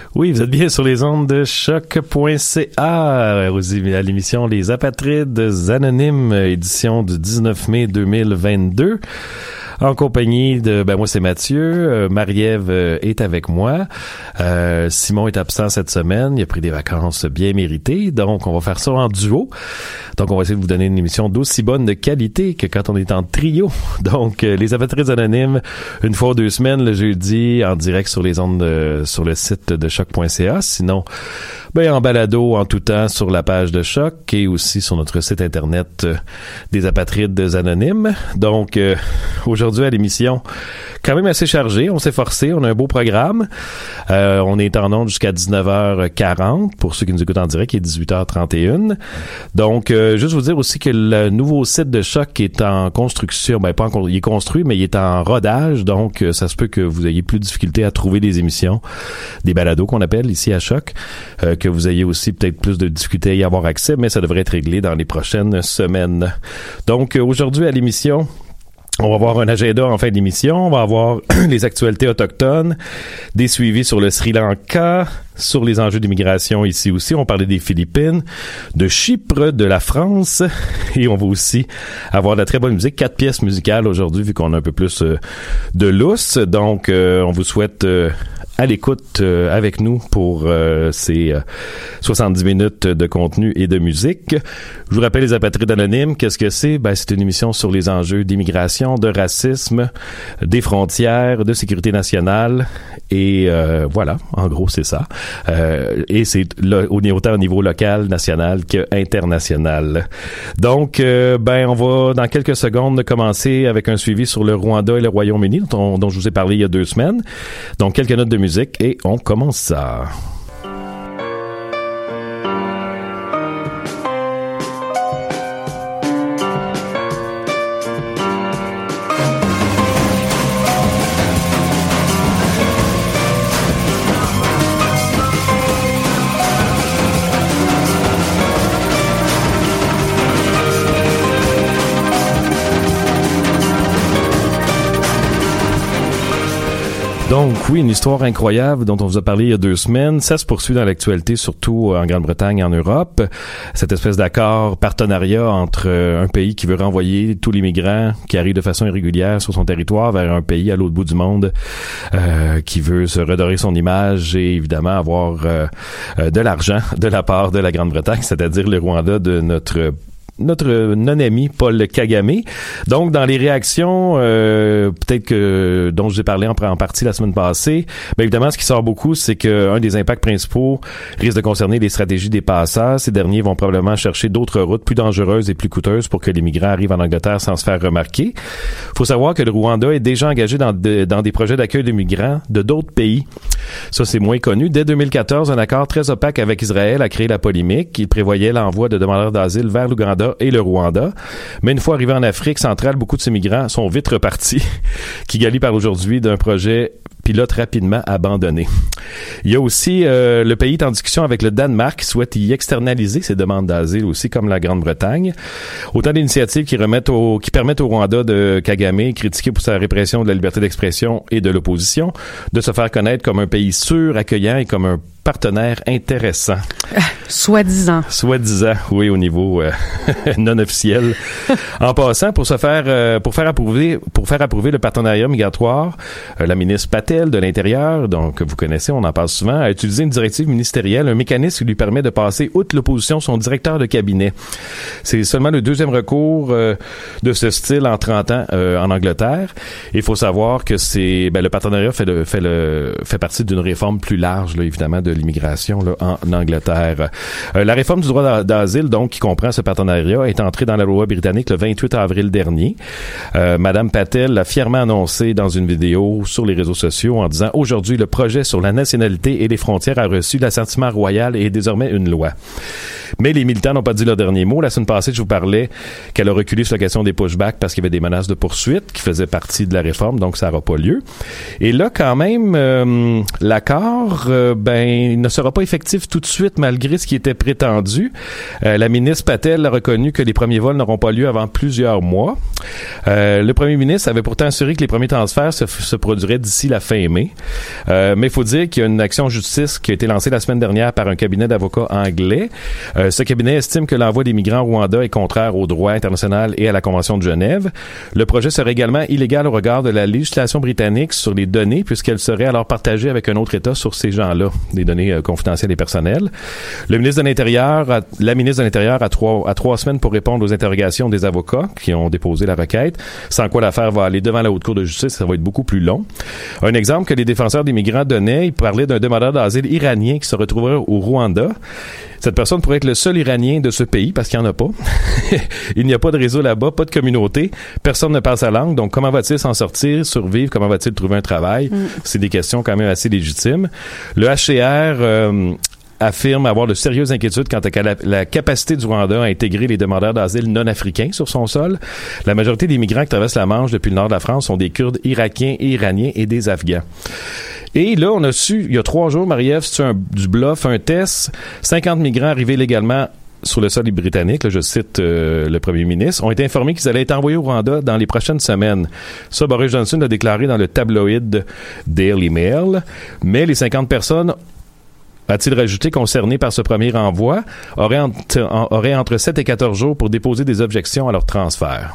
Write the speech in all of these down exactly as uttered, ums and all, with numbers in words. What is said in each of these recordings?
Oui, vous êtes bien sur les ondes de choc point c a à l'émission Les Apatrides Anonymes, édition du dix-neuf mai deux mille vingt-deux. En compagnie de, ben moi c'est Mathieu, euh, Marie-Ève euh, est avec moi, euh, Simon est absent cette semaine, il a pris des vacances bien méritées, donc on va faire ça en duo. Donc on va essayer de vous donner une émission d'aussi bonne de qualité que quand on est en trio. Donc euh, les Apatrides Anonymes, une fois ou deux semaines le jeudi, en direct sur les ondes, de, sur le site de choc point c a. Sinon, ben en balado en tout temps sur la page de Choc et aussi sur notre site internet euh, des Apatrides Anonymes. Donc euh, aujourd'hui à l'émission, quand même assez chargé. On s'est forcé. On a un beau programme. Euh, on est en ondes jusqu'à dix-neuf heures quarante pour ceux qui nous écoutent en direct, il est dix-huit heures trente et une. Donc, euh, juste vous dire aussi que le nouveau site de Choc est en construction. Ben, pas en, il est construit, mais il est en rodage. Donc, euh, ça se peut que vous ayez plus de difficulté à trouver des émissions, des balados qu'on appelle ici à Choc, euh, que vous ayez aussi peut-être plus de difficulté à y avoir accès, mais ça devrait être réglé dans les prochaines semaines. Donc, euh, aujourd'hui à l'émission, on va avoir un agenda en fin d'émission, on va avoir les actualités autochtones, des suivis sur le Sri Lanka, sur les enjeux d'immigration ici aussi. On parlait des Philippines, de Chypre, de la France, et on va aussi avoir de la très bonne musique, quatre pièces musicales aujourd'hui vu qu'on a un peu plus euh, de lousse. Donc, euh, on vous souhaite euh, à l'écoute euh, avec nous pour euh, ces euh, soixante-dix minutes de contenu et de musique. Je vous rappelle les Apatrides Anonymes. Qu'est-ce que c'est? Ben, c'est une émission sur les enjeux d'immigration, de racisme, des frontières, de sécurité nationale. Et euh, voilà, en gros, c'est ça. Euh, et c'est là, autant au niveau local, national qu'international. Donc, euh, ben, on va dans quelques secondes commencer avec un suivi sur le Rwanda et le Royaume-Uni, dont, dont je vous ai parlé il y a deux semaines. Donc, quelques notes de musique et on commence ça. Donc oui, une histoire incroyable dont on vous a parlé il y a deux semaines. Ça se poursuit dans l'actualité, surtout en Grande-Bretagne et en Europe. Cette espèce d'accord, partenariat entre un pays qui veut renvoyer tous les migrants qui arrivent de façon irrégulière sur son territoire vers un pays à l'autre bout du monde euh, qui veut se redorer son image et évidemment avoir euh, de l'argent de la part de la Grande-Bretagne, c'est-à-dire le Rwanda de notre notre non-ami Paul Kagame. Donc, dans les réactions, euh, peut-être que dont je vous ai parlé en, en partie la semaine passée, bien évidemment, ce qui sort beaucoup, c'est qu'un des impacts principaux risque de concerner les stratégies des passeurs. Ces derniers vont probablement chercher d'autres routes plus dangereuses et plus coûteuses pour que les migrants arrivent en Angleterre sans se faire remarquer. Il faut savoir que le Rwanda est déjà engagé dans, de, dans des projets d'accueil de migrants de d'autres pays. Ça, c'est moins connu. Dès deux mille quatorze, un accord très opaque avec Israël a créé la polémique. Il prévoyait l'envoi de demandeurs d'asile vers l'Ouganda et le Rwanda. Mais une fois arrivés en Afrique centrale, beaucoup de ces migrants sont vite repartis. Kigali parle aujourd'hui d'un projet pilote rapidement abandonné. Il y a aussi euh, le pays est en discussion avec le Danemark qui souhaite y externaliser ses demandes d'asile aussi, comme la Grande-Bretagne. Autant d'initiatives qui remettent au, qui permettent au Rwanda de Kagame, critiqué pour sa répression de la liberté d'expression et de l'opposition, de se faire connaître comme un pays sûr, accueillant et comme un partenaire intéressant. Soi-disant. Soi-disant, oui, au niveau euh, non officiel. En passant, pour se faire, euh, pour faire approuver, pour faire approuver le partenariat migratoire, euh, la ministre Patel de l'Intérieur, donc vous connaissez, on en parle souvent, a utilisé une directive ministérielle, un mécanisme qui lui permet de passer outre l'opposition son directeur de cabinet. C'est seulement le deuxième recours euh, de ce style en trente ans euh, en Angleterre. Il faut savoir que c'est, ben, le partenariat fait le, fait le, fait partie d'une réforme plus large, là, évidemment, de l'immigration là, en Angleterre. Euh, la réforme du droit d'asile, donc, qui comprend ce partenariat, est entrée dans la loi britannique le vingt-huit avril dernier. Euh, Madame Patel l'a fièrement annoncé dans une vidéo sur les réseaux sociaux en disant « Aujourd'hui, le projet sur la nationalité et les frontières a reçu l'assentiment royal et est désormais une loi. » Mais les militants n'ont pas dit leur dernier mot. La semaine passée, je vous parlais qu'elle a reculé sur la question des pushbacks parce qu'il y avait des menaces de poursuite qui faisaient partie de la réforme, donc ça n'aura pas lieu. Et là, quand même, euh, l'accord, euh, ben, il ne sera pas effectif tout de suite malgré ce qui était prétendu. Euh, la ministre Patel a reconnu que les premiers vols n'auront pas lieu avant plusieurs mois. Euh, le premier ministre avait pourtant assuré que les premiers transferts se, se produiraient d'ici la fin mai. Euh, mais il faut dire qu'il y a une action en justice qui a été lancée la semaine dernière par un cabinet d'avocats anglais. Euh, ce cabinet estime que l'envoi des migrants au Rwanda est contraire au droit international et à la Convention de Genève. Le projet serait également illégal au regard de la législation britannique sur les données, puisqu'elle serait alors partagée avec un autre État sur ces gens-là, des données euh, confidentielles et personnelles. Le ministre de l'Intérieur, a, la ministre de l'Intérieur a trois, a trois semaines pour répondre aux interrogations des avocats qui ont déposé la requête, sans quoi l'affaire va aller devant la Haute Cour de justice, ça va être beaucoup plus long. Un exemple que les défenseurs des migrants donnaient, ils parlaient d'un demandeur d'asile iranien qui se retrouverait au Rwanda. Cette personne pourrait être le seul Iranien de ce pays, parce qu'il n'y en a pas. Il n'y a pas de réseau là-bas, pas de communauté, personne ne parle sa langue, donc comment va-t-il s'en sortir, survivre, comment va-t-il trouver un travail? Mm. C'est des questions quand même assez légitimes. Le H C R euh, affirme avoir de sérieuses inquiétudes quant à la, la capacité du Rwanda à intégrer les demandeurs d'asile non-africains sur son sol. La majorité des migrants qui traversent la Manche depuis le nord de la France sont des Kurdes irakiens et iraniens et des Afghans. Et là, on a su, il y a trois jours, Marie-Ève, c'est un, du bluff, un test, cinquante migrants arrivés légalement sur le sol britannique, là, je cite euh, le premier ministre, ont été informés qu'ils allaient être envoyés au Rwanda dans les prochaines semaines. Ça, Boris Johnson l'a déclaré dans le tabloïd Daily Mail, mais les cinquante personnes, a-t-il rajouté, concernés par ce premier envoi, auraient entre, en, auraient entre sept et quatorze jours pour déposer des objections à leur transfert.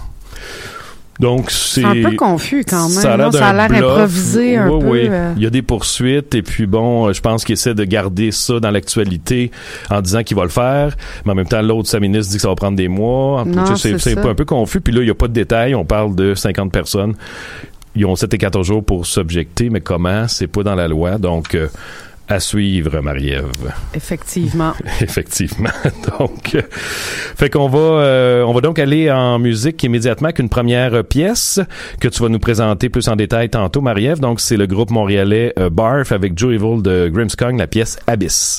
Donc, c'est... C'est un peu confus quand même. Ça a l'air, ça a l'air bluff. improvisé un oui, peu. Oui, euh... il y a des poursuites et puis bon, je pense qu'il essaie de garder ça dans l'actualité en disant qu'il va le faire. Mais en même temps, l'autre, sa ministre, dit que ça va prendre des mois. Non, c'est, c'est, c'est c'est un peu confus. Puis là, il n'y a pas de détails. On parle de cinquante personnes. Ils ont sept et quatorze jours pour s'objecter, mais comment? C'est pas dans la loi. Donc... Euh, à suivre, Marie-Ève. Effectivement. Effectivement. Donc, euh, fait qu'on va, euh, on va donc aller en musique immédiatement avec une première pièce que tu vas nous présenter plus en détail tantôt, Marie-Ève. Donc, c'est le groupe montréalais euh, Barf avec Joe Evil de Grimmskong, la pièce Abyss.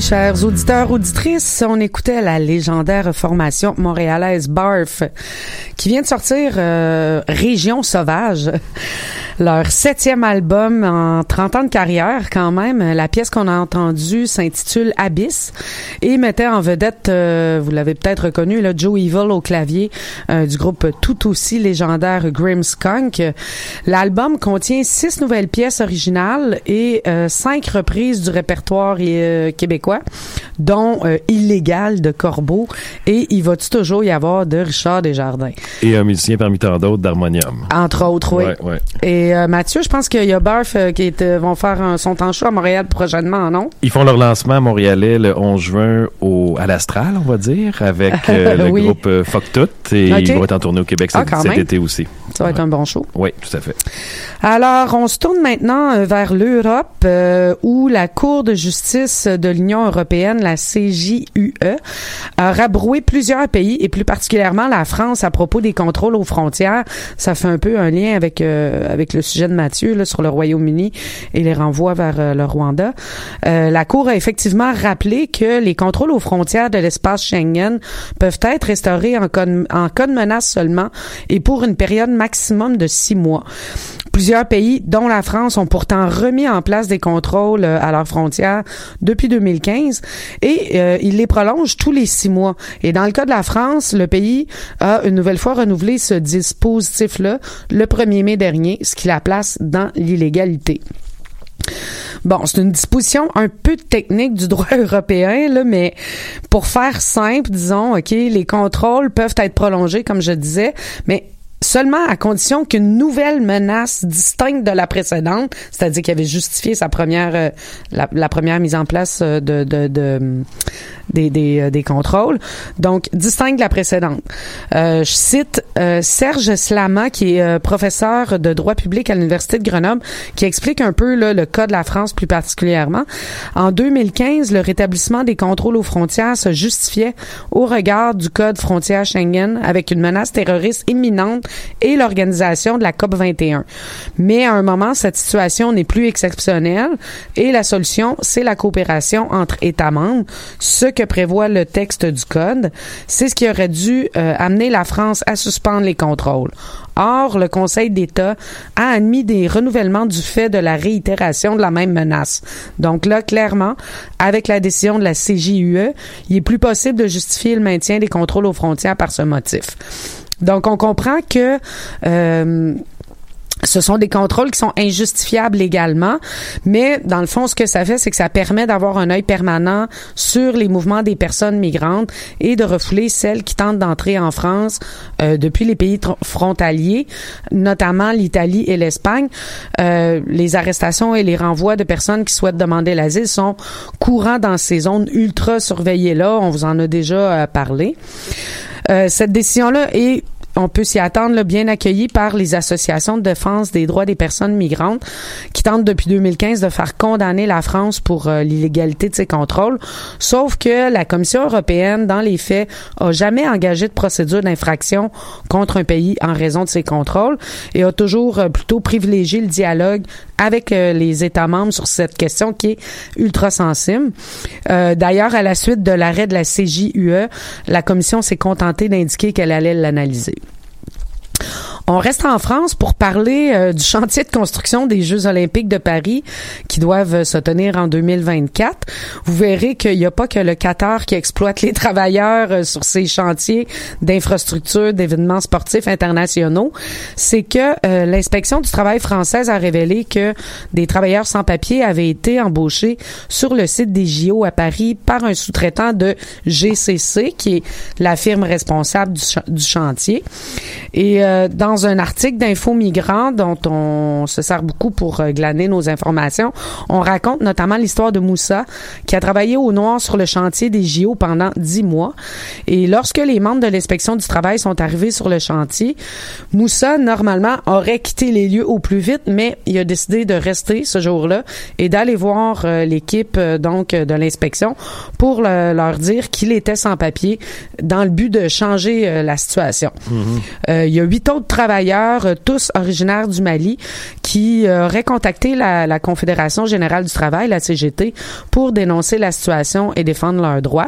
chers auditeurs, auditrices, on écoutait la légendaire formation montréalaise Barf qui vient de sortir euh, Région Sauvage, leur septième album en trente ans de carrière quand même. La pièce qu'on a entendue s'intitule Abyss et mettait en vedette, euh, vous l'avez peut-être reconnu, là, Joe Evil au clavier euh, du groupe tout aussi légendaire Grimmskunk. L'album contient six nouvelles pièces originales et euh, cinq reprises du répertoire euh, québécois, dont euh, Illégal de Corbeau et Il va-tu toujours y avoir de Richard Desjardins. Et un musicien parmi tant d'autres d'harmonium. Entre autres, oui. Ouais, ouais. Et euh, Mathieu, je pense qu'il y a Barf euh, qui est, euh, vont faire un, son temps chaud à Montréal prochainement, non? Ils font leur lancement à Montréalais le onze juin au, à l'Astral, on va dire, avec euh, le oui. groupe euh, Fuck Tout. Et okay. ils vont être en tournée au Québec ah, cet, cet été aussi. Ça va ouais. être un bon show. Oui, tout à fait. Alors, on se tourne maintenant euh, vers l'Europe euh, où la Cour de justice de l'Union européenne, la C J U E, a rabroué plusieurs pays et plus particulièrement la France à propos des contrôles aux frontières. Ça fait un peu un lien avec euh, avec le sujet de Mathieu là, sur le Royaume-Uni et les renvois vers euh, le Rwanda. Euh, la Cour a effectivement rappelé que les contrôles aux frontières de l'espace Schengen peuvent être restaurés en cas de, en cas de menace seulement et pour une période maximum de six mois. Plusieurs pays, dont la France, ont pourtant remis en place des contrôles à leurs frontières depuis deux mille quinze et euh, ils les prolongent tous les six mois. Et dans le cas de la France, le pays a une nouvelle fois renouvelé ce dispositif-là le premier mai dernier, ce qui la place dans l'illégalité. Bon, c'est une disposition un peu technique du droit européen, là, mais pour faire simple, disons, OK, les contrôles peuvent être prolongés, comme je disais, mais seulement à condition qu'une nouvelle menace distincte de la précédente, c'est-à-dire qu'il avait justifié sa première, euh, la, la première mise en place euh, de, de, de des, des, euh, des contrôles, donc distincte de la précédente. Euh, je cite euh, Serge Slama, qui est euh, professeur de droit public à l'Université de Grenoble, qui explique un peu là, le cas de la France plus particulièrement. En deux mille quinze, le rétablissement des contrôles aux frontières se justifiait au regard du code frontière Schengen avec une menace terroriste imminente et l'organisation de la COP vingt et un. Mais à un moment, cette situation n'est plus exceptionnelle et la solution, c'est la coopération entre États membres, ce que prévoit le texte du code. C'est ce qui aurait dû euh, amener la France à suspendre les contrôles. Or, le Conseil d'État a admis des renouvellements du fait de la réitération de la même menace. Donc là, clairement, avec la décision de la C J U E, il est plus possible de justifier le maintien des contrôles aux frontières par ce motif. Donc, on comprend que euh, ce sont des contrôles qui sont injustifiables légalement, mais dans le fond, ce que ça fait, c'est que ça permet d'avoir un œil permanent sur les mouvements des personnes migrantes et de refouler celles qui tentent d'entrer en France euh, depuis les pays tr- frontaliers, notamment l'Italie et l'Espagne. Euh, les arrestations et les renvois de personnes qui souhaitent demander l'asile sont courants dans ces zones ultra surveillées-là. On vous en a déjà euh, parlé. Euh, cette décision-là est, on peut s'y attendre, là, bien accueillie par les associations de défense des droits des personnes migrantes qui tentent depuis deux mille quinze de faire condamner la France pour euh, l'illégalité de ses contrôles. Sauf que la Commission européenne, dans les faits, a jamais engagé de procédure d'infraction contre un pays en raison de ses contrôles et a toujours euh, plutôt privilégié le dialogue avec euh, les États membres sur cette question qui est ultra sensible. Euh, d'ailleurs, à la suite de l'arrêt de la C J U E, la Commission s'est contentée d'indiquer qu'elle allait l'analyser. On reste en France pour parler euh, du chantier de construction des Jeux olympiques de Paris qui doivent euh, se tenir en deux mille vingt-quatre. Vous verrez qu'il n'y a pas que le Qatar qui exploite les travailleurs euh, sur ces chantiers d'infrastructures, d'événements sportifs internationaux. C'est que euh, l'inspection du travail française a révélé que des travailleurs sans papier avaient été embauchés sur le site des J O à Paris par un sous-traitant de G C C, qui est la firme responsable du, ch- du chantier. Et euh, dans Dans un article d'Info Migrants dont on se sert beaucoup pour euh, glaner nos informations, on raconte notamment l'histoire de Moussa qui a travaillé au noir sur le chantier des J O pendant dix mois. Et lorsque les membres de l'inspection du travail sont arrivés sur le chantier, Moussa, normalement, aurait quitté les lieux au plus vite, mais il a décidé de rester ce jour-là et d'aller voir euh, l'équipe euh, donc de l'inspection pour le, leur dire qu'il était sans papier dans le but de changer euh, la situation. Mm-hmm. Euh, il y a huit autres travailleurs travailleurs, euh, tous originaires du Mali, qui euh, auraient contacté la, la Confédération générale du travail, la C G T, pour dénoncer la situation et défendre leurs droits.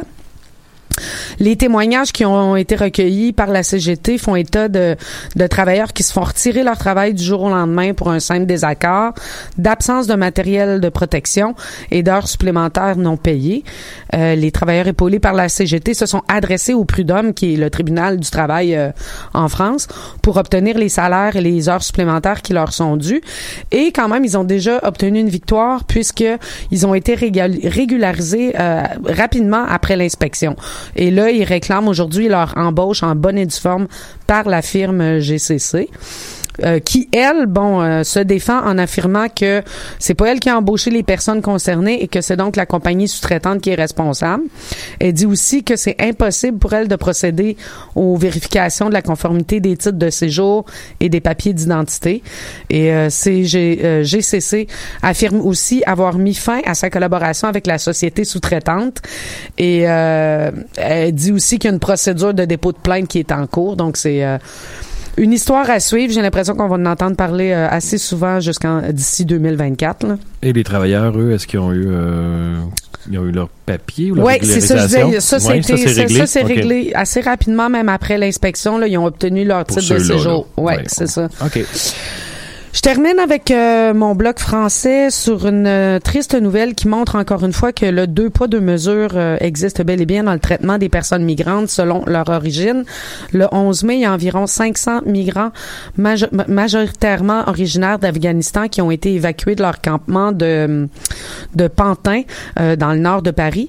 Les témoignages qui ont été recueillis par la C G T font état de, de travailleurs qui se font retirer leur travail du jour au lendemain pour un simple désaccord, d'absence de matériel de protection et d'heures supplémentaires non payées. Euh, les travailleurs épaulés par la C G T se sont adressés au Prud'homme, qui est le tribunal du travail euh, en France, pour obtenir les salaires et les heures supplémentaires qui leur sont dues. Et quand même, ils ont déjà obtenu une victoire puisqu'ils ont été régul- régularisés euh, rapidement après l'inspection. Et là, ils réclament aujourd'hui leur embauche en bonne et due forme par la firme G C C. Euh, qui, elle, bon, euh, se défend en affirmant que c'est pas elle qui a embauché les personnes concernées et que c'est donc la compagnie sous-traitante qui est responsable. Elle dit aussi que c'est impossible pour elle de procéder aux vérifications de la conformité des titres de séjour et des papiers d'identité. Et euh, C G, euh, G C C affirme aussi avoir mis fin à sa collaboration avec la société sous-traitante. Et euh, elle dit aussi qu'il y a une procédure de dépôt de plainte qui est en cours. Donc, c'est... Euh, Une histoire à suivre. J'ai l'impression qu'on va en entendre parler euh, assez souvent jusqu'en d'ici deux mille vingt-quatre. Là. Et les travailleurs, eux, est-ce qu'ils ont eu, euh, ils ont eu leur papier ou leur oui, c'est ça, je disais. Ça, ouais, c'était, ça, c'est réglé, ça, c'est okay. réglé assez rapidement, même après l'inspection. Là, ils ont obtenu leur Pour titre de séjour. Oui, ouais, ouais, c'est ça. OK. Je termine avec euh, mon bloc français sur une euh, triste nouvelle qui montre encore une fois que le deux poids deux mesures euh, existe bel et bien dans le traitement des personnes migrantes selon leur origine. Le onze mai, il y a environ cinq cents migrants majo- majoritairement originaires d'Afghanistan qui ont été évacués de leur campement de de Pantin euh, dans le nord de Paris.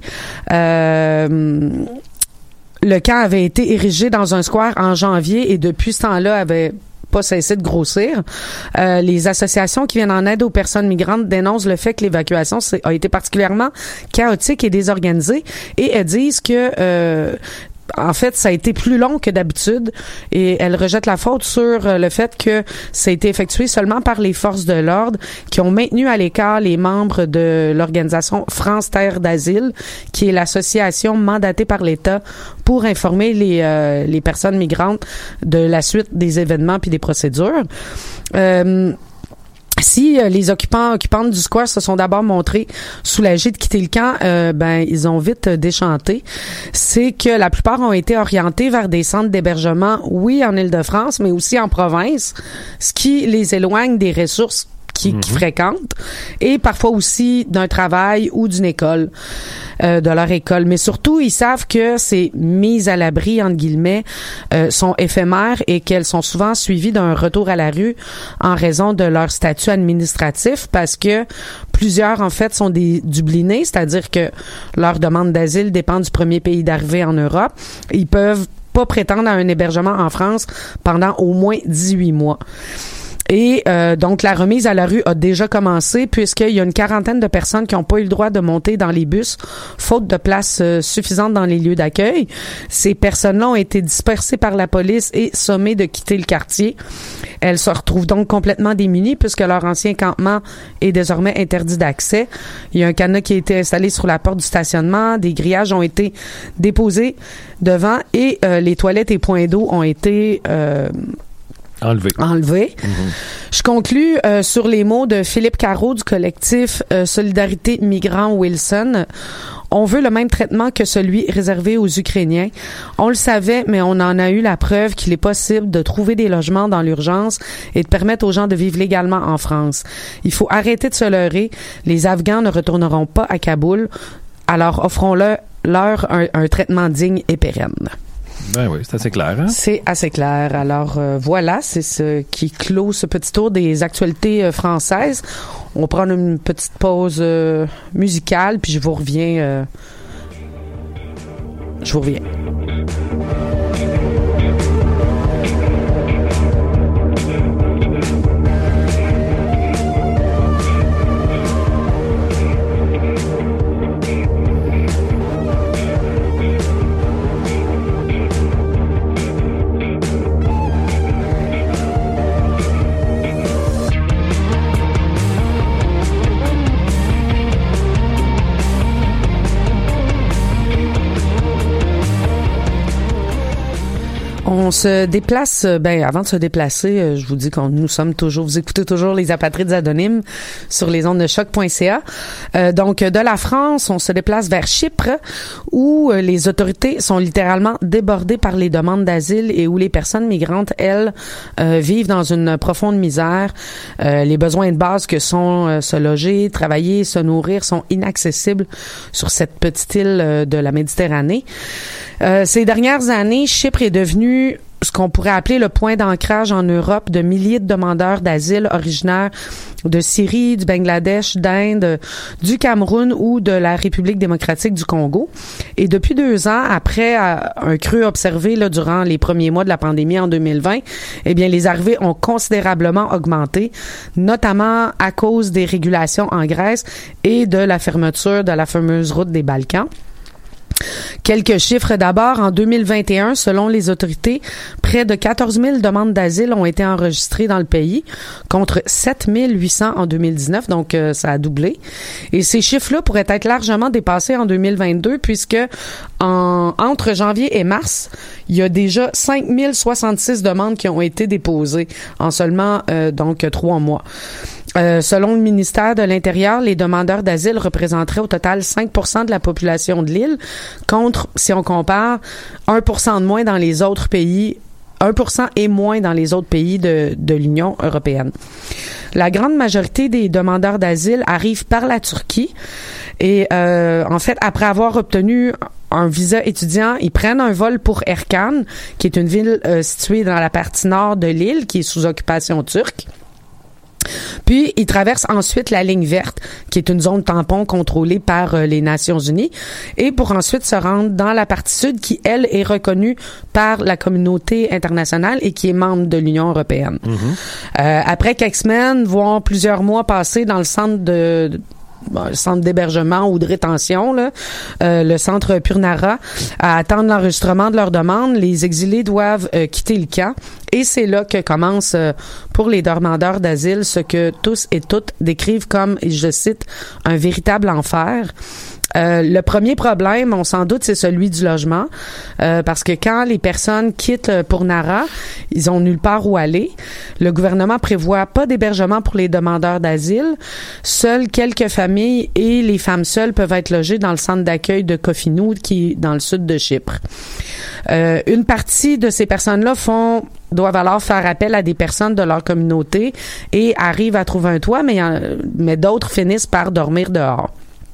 Euh, le camp avait été érigé dans un square en janvier et depuis ce temps-là avait pas cessé de grossir. Euh, les associations qui viennent en aide aux personnes migrantes dénoncent le fait que l'évacuation a été particulièrement chaotique et désorganisée et elles disent que euh, en fait, ça a été plus long que d'habitude et elle rejette la faute sur le fait que ça a été effectué seulement par les forces de l'ordre qui ont maintenu à l'écart les membres de l'organisation France Terre d'Asile, qui est l'association mandatée par l'État pour informer les euh, les personnes migrantes de la suite des événements puis des procédures. Euh, Si euh, les occupants occupantes du square se sont d'abord montrés soulagés de quitter le camp, euh, ben ils ont vite euh, déchanté. C'est que la plupart ont été orientés vers des centres d'hébergement, oui, en Île-de-France, mais aussi en province, ce qui les éloigne des ressources qui, mm-hmm. qui fréquentent et parfois aussi d'un travail ou d'une école, euh, de leur école. Mais surtout, ils savent que ces mises à l'abri, entre guillemets, euh, sont éphémères et qu'elles sont souvent suivies d'un retour à la rue en raison de leur statut administratif parce que plusieurs, en fait, sont des dublinés, c'est-à-dire que leur demande d'asile dépend du premier pays d'arrivée en Europe. Ils peuvent pas prétendre à un hébergement en France pendant au moins dix-huit mois. Et euh, donc, la remise à la rue a déjà commencé puisqu'il y a une quarantaine de personnes qui n'ont pas eu le droit de monter dans les bus faute de place euh, suffisante dans les lieux d'accueil. Ces personnes-là ont été dispersées par la police et sommées de quitter le quartier. Elles se retrouvent donc complètement démunies puisque leur ancien campement est désormais interdit d'accès. Il y a un cadenas qui a été installé sur la porte du stationnement, des grillages ont été déposés devant et euh, les toilettes et points d'eau ont été... Euh, Enlevé. Enlevé. Mm-hmm. Je conclus euh, sur les mots de Philippe Carreau du collectif euh, Solidarité Migrants Wilson. On veut le même traitement que celui réservé aux Ukrainiens. On le savait, mais on en a eu la preuve qu'il est possible de trouver des logements dans l'urgence et de permettre aux gens de vivre légalement en France. Il faut arrêter de se leurrer. Les Afghans ne retourneront pas à Kaboul. Alors offrons-leur leur un, un traitement digne et pérenne. Ben oui, c'est assez clair. Hein? C'est assez clair. Alors euh, voilà, c'est ce qui clôt ce petit tour des actualités euh, françaises. On va prendre une petite pause euh, musicale, puis je vous reviens. Euh, je vous reviens. On se déplace, ben avant de se déplacer, je vous dis qu'on nous sommes toujours, vous écoutez toujours les Apatrides anonymes sur les ondes de choc point c a. Euh, donc de la France, on se déplace vers Chypre où les autorités sont littéralement débordées par les demandes d'asile et où les personnes migrantes, elles, euh, vivent dans une profonde misère. Euh, les besoins de base que sont euh, se loger, travailler, se nourrir sont inaccessibles sur cette petite île euh, de la Méditerranée. Euh, ces dernières années, Chypre est devenu ce qu'on pourrait appeler le point d'ancrage en Europe de milliers de demandeurs d'asile originaires de Syrie, du Bangladesh, d'Inde, du Cameroun ou de la République démocratique du Congo. Et depuis deux ans, après euh, un creux observé là, durant les premiers mois de la pandémie en deux mille vingt, eh bien, les arrivées ont considérablement augmenté, notamment à cause des régulations en Grèce et de la fermeture de la fameuse route des Balkans. Quelques chiffres d'abord. En deux mille vingt et un, selon les autorités, près de quatorze mille demandes d'asile ont été enregistrées dans le pays, contre sept mille huit cents en deux mille dix-neuf, donc euh, ça a doublé. Et ces chiffres-là pourraient être largement dépassés en deux mille vingt-deux, puisque en, entre janvier et mars, il y a déjà cinq mille soixante-six demandes qui ont été déposées en seulement euh, donc trois mois. Euh, selon le ministère de l'Intérieur, les demandeurs d'asile représenteraient au total cinq pour cent de la population de l'île, contre, si on compare, un pour cent de moins dans les autres pays, un pour cent et moins dans les autres pays de, de l'Union européenne. La grande majorité des demandeurs d'asile arrivent par la Turquie et euh, en fait, après avoir obtenu un visa étudiant, ils prennent un vol pour Erkan, qui est une ville euh, située dans la partie nord de l'île, qui est sous occupation turque. Puis, ils traversent ensuite la ligne verte, qui est une zone tampon contrôlée par euh, les Nations Unies, et pour ensuite se rendre dans la partie sud, qui, elle, est reconnue par la communauté internationale et qui est membre de l'Union européenne. Mm-hmm. Euh, après quelques semaines, voire plusieurs mois passés dans le centre de... de Bon, le centre d'hébergement ou de rétention, là, euh, le centre Purnara, à attendre l'enregistrement de leur demande, les exilés doivent euh, quitter le camp. Et c'est là que commence, euh, pour les demandeurs d'asile, ce que tous et toutes décrivent comme, et je cite, un véritable enfer. Euh, le premier problème, on s'en doute, c'est celui du logement, euh, parce que quand les personnes quittent pour Nara, ils ont nulle part où aller. Le gouvernement prévoit pas d'hébergement pour les demandeurs d'asile. Seules quelques familles et les femmes seules peuvent être logées dans le centre d'accueil de Kofinou, qui est dans le sud de Chypre. Euh, une partie de ces personnes-là font doivent alors faire appel à des personnes de leur communauté et arrivent à trouver un toit, mais, mais d'autres finissent par dormir dehors.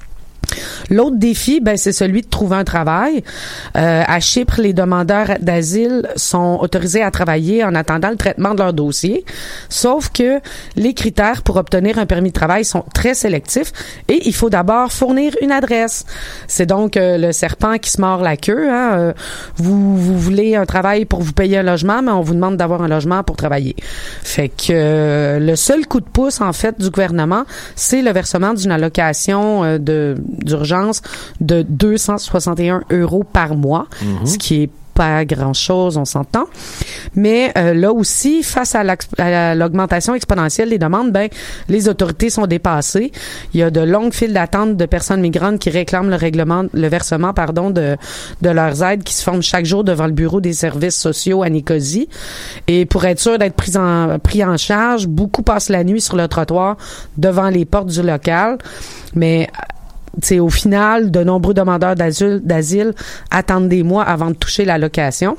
L'autre défi, ben, c'est celui de trouver un travail. Euh, à Chypre, les demandeurs d'asile sont autorisés à travailler en attendant le traitement de leur dossier. Sauf que les critères pour obtenir un permis de travail sont très sélectifs et il faut d'abord fournir une adresse. C'est donc euh, le serpent qui se mord la queue. Hein. Euh, vous, vous voulez un travail pour vous payer un logement, mais on vous demande d'avoir un logement pour travailler. Fait que euh, le seul coup de pouce, en fait, du gouvernement, c'est le versement d'une allocation euh, de d'urgence de deux cent soixante et un euros par mois, mmh. ce qui est pas grand-chose, on s'entend. Mais euh, là aussi, face à, à l'augmentation exponentielle des demandes, ben les autorités sont dépassées. Il y a de longues files d'attente de personnes migrantes qui réclament le règlement, le versement, pardon, de de leurs aides, qui se forment chaque jour devant le bureau des services sociaux à Nicosie. Et pour être sûr d'être pris en pris en charge, beaucoup passent la nuit sur le trottoir devant les portes du local. Mais T'sais, au final, de nombreux demandeurs d'asile, d'asile attendent des mois avant de toucher l'allocation.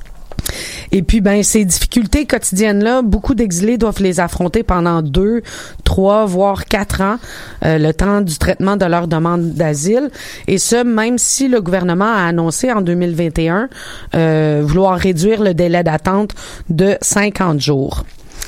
Et puis, ben, ces difficultés quotidiennes-là, beaucoup d'exilés doivent les affronter pendant deux, trois, voire quatre ans, euh, le temps du traitement de leur demande d'asile. Et ce, même si le gouvernement a annoncé en deux mille vingt et un euh, vouloir réduire le délai d'attente de cinquante jours.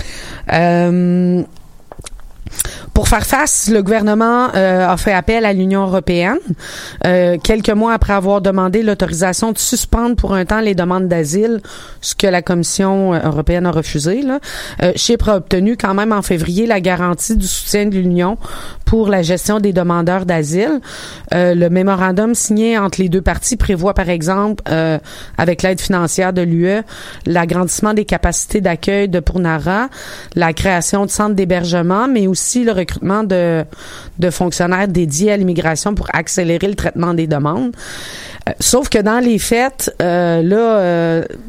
Euh... Pour faire face, le gouvernement euh, a fait appel à l'Union européenne, euh, quelques mois après avoir demandé l'autorisation de suspendre pour un temps les demandes d'asile, ce que la Commission européenne a refusé. Là. Euh, Chypre a obtenu quand même en février la garantie du soutien de l'Union pour la gestion des demandeurs d'asile. Euh, le mémorandum signé entre les deux parties prévoit, par exemple, euh, avec l'aide financière de l'U E, l'agrandissement des capacités d'accueil de Purnara, la création de centres d'hébergement, mais aussi le recrutement de, de fonctionnaires dédiés à l'immigration pour accélérer le traitement des demandes. Euh, sauf que dans les faits, euh, là... Euh,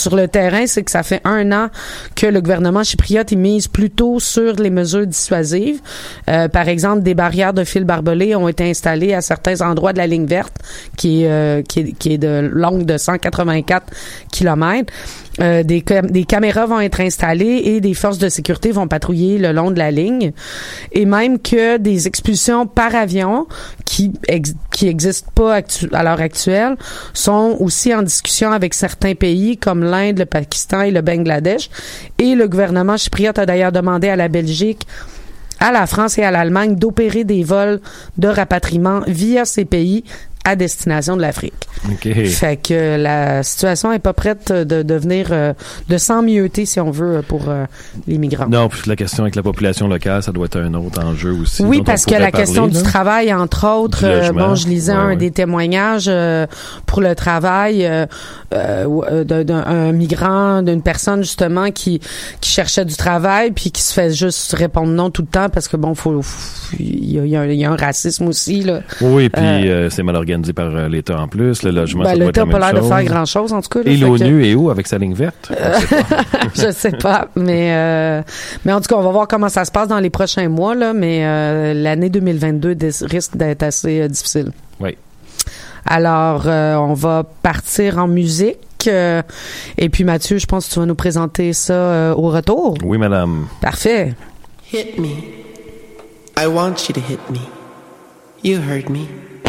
sur le terrain, c'est que ça fait un an que le gouvernement chypriote il mise plutôt sur les mesures dissuasives. Euh, par exemple, des barrières de fil barbelés ont été installées à certains endroits de la ligne verte, qui est, euh, qui est, qui est de longue de cent quatre-vingt-quatre kilomètres. Euh, des, des caméras vont être installées et des forces de sécurité vont patrouiller le long de la ligne. Et même que des expulsions par avion qui ex, qui existent pas actu, à l'heure actuelle sont aussi en discussion avec certains pays comme l'Inde, le Pakistan et le Bangladesh. Et le gouvernement chypriote a d'ailleurs demandé à la Belgique, à la France et à l'Allemagne d'opérer des vols de rapatriement via ces pays à destination de l'Afrique. Okay. Fait que la situation est pas prête de devenir euh, de s'emmietter, si on veut, pour euh, les migrants. Non, puis la question avec la population locale, ça doit être un autre enjeu aussi. Oui, parce que la parler, question là. du travail, entre autres, euh, bon, je lisais ouais, un ouais. des témoignages euh, pour le travail euh, euh, d'un, d'un migrant, d'une personne justement qui qui cherchait du travail puis qui se fait juste répondre non tout le temps parce que bon, faut il y a, y, a, y a un racisme aussi là. Oui, puis euh, euh, c'est mal organisé par euh, l'État en plus. Le logement, ben, ça doit l'État être la n'a pas même l'air de chose. faire grand-chose, en tout cas. Là, Et l'ONU que... est où avec sa ligne verte? Je sais pas, mais euh, mais en tout cas, on va voir comment ça se passe dans les prochains mois, là, mais euh, l'année deux mille vingt-deux risque d'être assez euh, difficile. Oui. Alors, euh, on va partir en musique. Euh, et puis, Mathieu, je pense que tu vas nous présenter ça euh, au retour. Oui, madame. Parfait. Hit me. I want you to hit me. You heard me.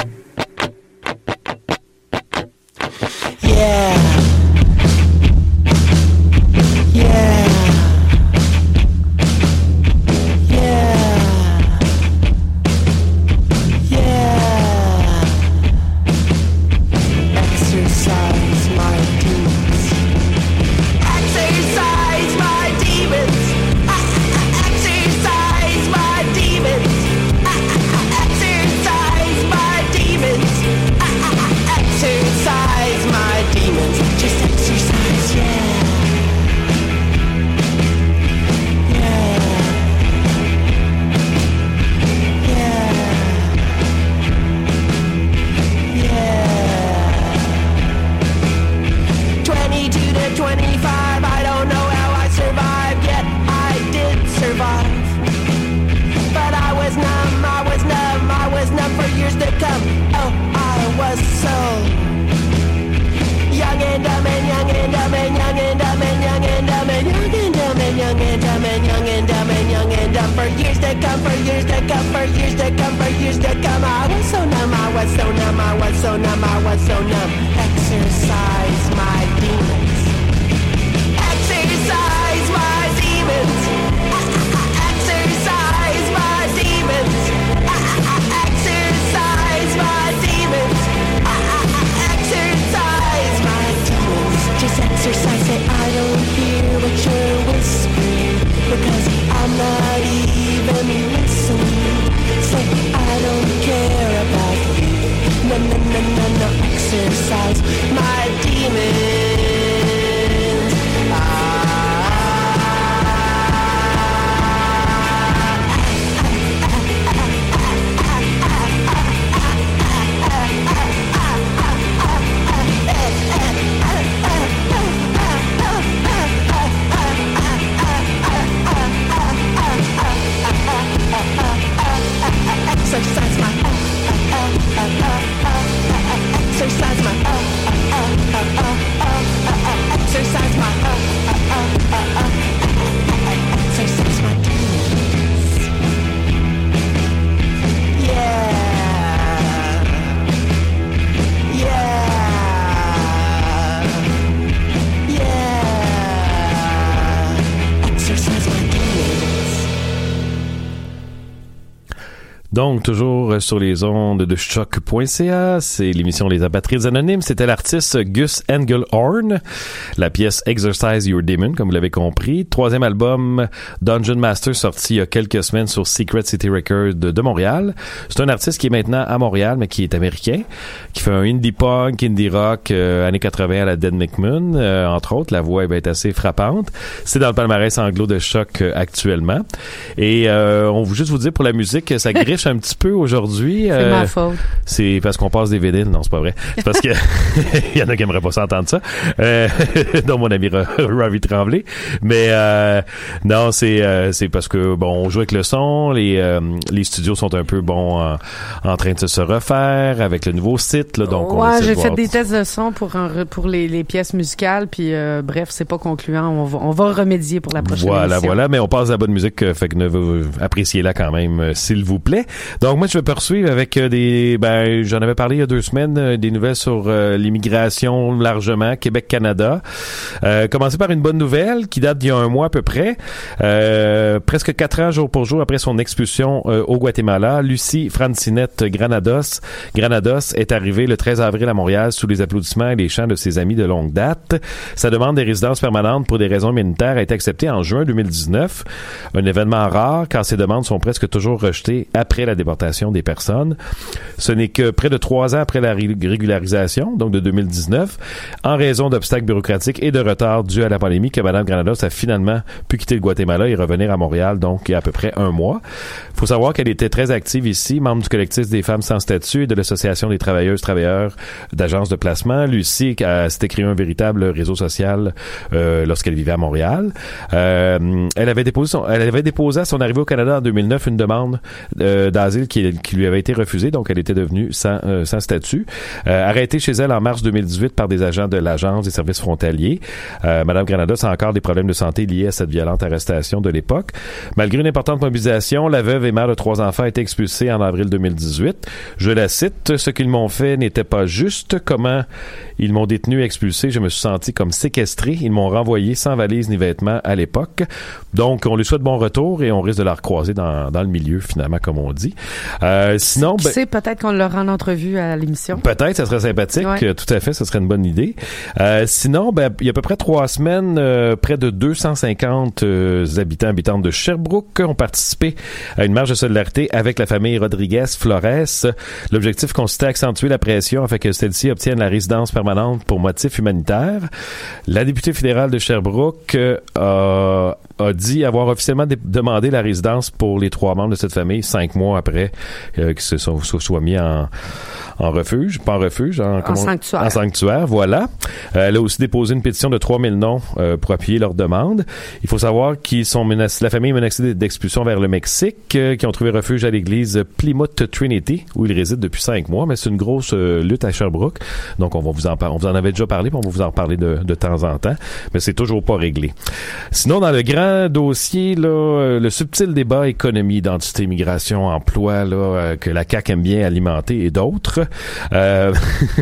Yeah. Yeah. Yeah. Yeah. Exercise my demons. Exercise my demons. Exercise my demons. Exercise my demons. Exercise my demons. Just exercise, yeah. Yeah. Yeah. Yeah. twenty-two to twenty-five, I don't know how I survived, yet I did survive. But I was numb, I was numb, I was numb for years to come. Oh, I was so young and dumb and young and dumb and young and dumb and young and dumb and young and dumb and young and dumb and young and dumb and young and dumb for years to come, for years to come, for years to come, for years to come. I was so numb, I was so numb, I was so numb, I was so numb. Exercise my demons. Exercise my demons. Exercise my demons. Exercise my demons. Exercise my demons. Just exercise it. I don't hear what you're whispering because I'm not even listening. Say I don't care about you. No, no, no, no, no. Exercise my demons. Exercise my exercise my exercise my exercise my demons. Yeah. Yeah. Yeah. Exercise my demons. Donc, toujours sur les ondes de choc point c a, c'est l'émission Les Apatrides Anonymes. C'était l'artiste Gus Engelhorn, la pièce Exercise Your Demon, comme vous l'avez compris. Troisième album, Dungeon Master, sorti il y a quelques semaines sur Secret City Records de, de Montréal. C'est un artiste qui est maintenant à Montréal, mais qui est américain, qui fait un indie punk, indie rock, euh, années quatre-vingts à la Dead McMoon, euh, entre autres. La voix est assez frappante. C'est dans le palmarès anglo de choc euh, actuellement. Et euh, on veut juste vous dire pour la musique, ça griche mouche un petit peu aujourd'hui. C'est euh, ma faute. C'est parce qu'on passe des vinyles. Non, c'est pas vrai. C'est parce que il y en a qui aimeraient pas s'entendre ça. Euh, dont mon ami Ravi Tremblay. Mais euh, non, c'est euh, c'est parce que bon, on joue avec le son. Les euh, les studios sont un peu bon en, en train de se refaire avec le nouveau site. Là, donc ouais, on essaie j'ai de fait voir. des tests de son pour un, pour les, les pièces musicales. Puis euh, bref, c'est pas concluant. On va on va remédier pour la prochaine Voilà, émission. voilà. Mais on passe à la bonne musique. euh, Fait que ne, euh, appréciez-la quand même, euh, s'il vous plaît. Donc moi, je vais poursuivre avec euh, des. Ben, j'en avais parlé il y a deux semaines, euh, des nouvelles sur euh, l'immigration largement, Québec-Canada. Euh, commencer par une bonne nouvelle qui date d'il y a un mois à peu près. Euh, presque quatre ans jour pour jour après son expulsion euh, au Guatemala, Lucie Francinette Granados, Granados est arrivée le treize avril à Montréal sous les applaudissements et les chants de ses amis de longue date. Sa demande des résidences permanentes pour des raisons humanitaires a été acceptée en juin deux mille dix-neuf. Un événement rare car ces demandes sont presque toujours rejetées après la déportation des personnes. Ce n'est que près de trois ans après la ré- régularisation, donc de deux mille dix-neuf, en raison d'obstacles bureaucratiques et de retards dus à la pandémie, que Mme Granados a finalement pu quitter le Guatemala et revenir à Montréal, donc il y a à peu près un mois. Il faut savoir qu'elle était très active ici, membre du collectif des femmes sans statut et de l'Association des travailleuses travailleurs d'agences de placement. Lucie a, s'était créé un véritable réseau social euh, lorsqu'elle vivait à Montréal. Euh, elle avait déposé son, elle avait déposé à son arrivée au Canada en deux mille neuf une demande euh, d'asile qui, qui lui avait été refusée, donc elle était devenue sans, euh, sans statut. Euh, arrêtée chez elle en mars deux mille dix-huit par des agents de l'Agence des services frontaliers. Euh, Madame Granados a encore des problèmes de santé liés à cette violente arrestation de l'époque. Malgré une importante mobilisation, la veuve et mère de trois enfants a été expulsée en avril deux mille dix-huit. Je la cite, « Ce qu'ils m'ont fait n'était pas juste. Comment ils m'ont détenu et expulsé, je me suis senti comme séquestré. Ils m'ont renvoyé sans valise ni vêtements à l'époque. » Donc, on lui souhaite bon retour et on risque de la recroiser dans, dans le milieu, finalement, comme on dit. Euh, sinon, Qui ben, sait, peut-être qu'on l'aura en entrevue à l'émission. peut-être, ça serait sympathique. Ouais. Euh, Tout à fait, ça serait une bonne idée. Euh, sinon, ben, il y a à peu près trois semaines, euh, près de deux cent cinquante euh, habitants habitantes de Sherbrooke ont participé à une marche de solidarité avec la famille Rodriguez-Flores. L'objectif consistait à accentuer la pression afin que celle-ci obtienne la résidence permanente pour motifs humanitaires. La députée fédérale de Sherbrooke euh, a, a dit avoir officiellement dé- demandé la résidence pour les trois membres de cette famille cinq mois après euh, qu'ils se sont, soient, soient mis en en refuge, pas en refuge, en, En comment- sanctuaire. En sanctuaire, voilà. Euh, elle a aussi déposé une pétition de trois mille noms euh, pour appuyer leur demande. Il faut savoir qu'ils sont menacés, la famille est menacée d'expulsion vers le Mexique, euh, qui ont trouvé refuge à l'église Plymouth Trinity, où ils résident depuis cinq mois, mais c'est une grosse euh, lutte à Sherbrooke. Donc, on va vous en parler. On vous en avait déjà parlé, puis on va vous en reparler de, de temps en temps, mais c'est toujours pas réglé. Sinon, dans le grand dossier, là, euh, le subtil débat économie, identité, migration, emploi, là, euh, que la C A Q aime bien alimenter et d'autres. Euh,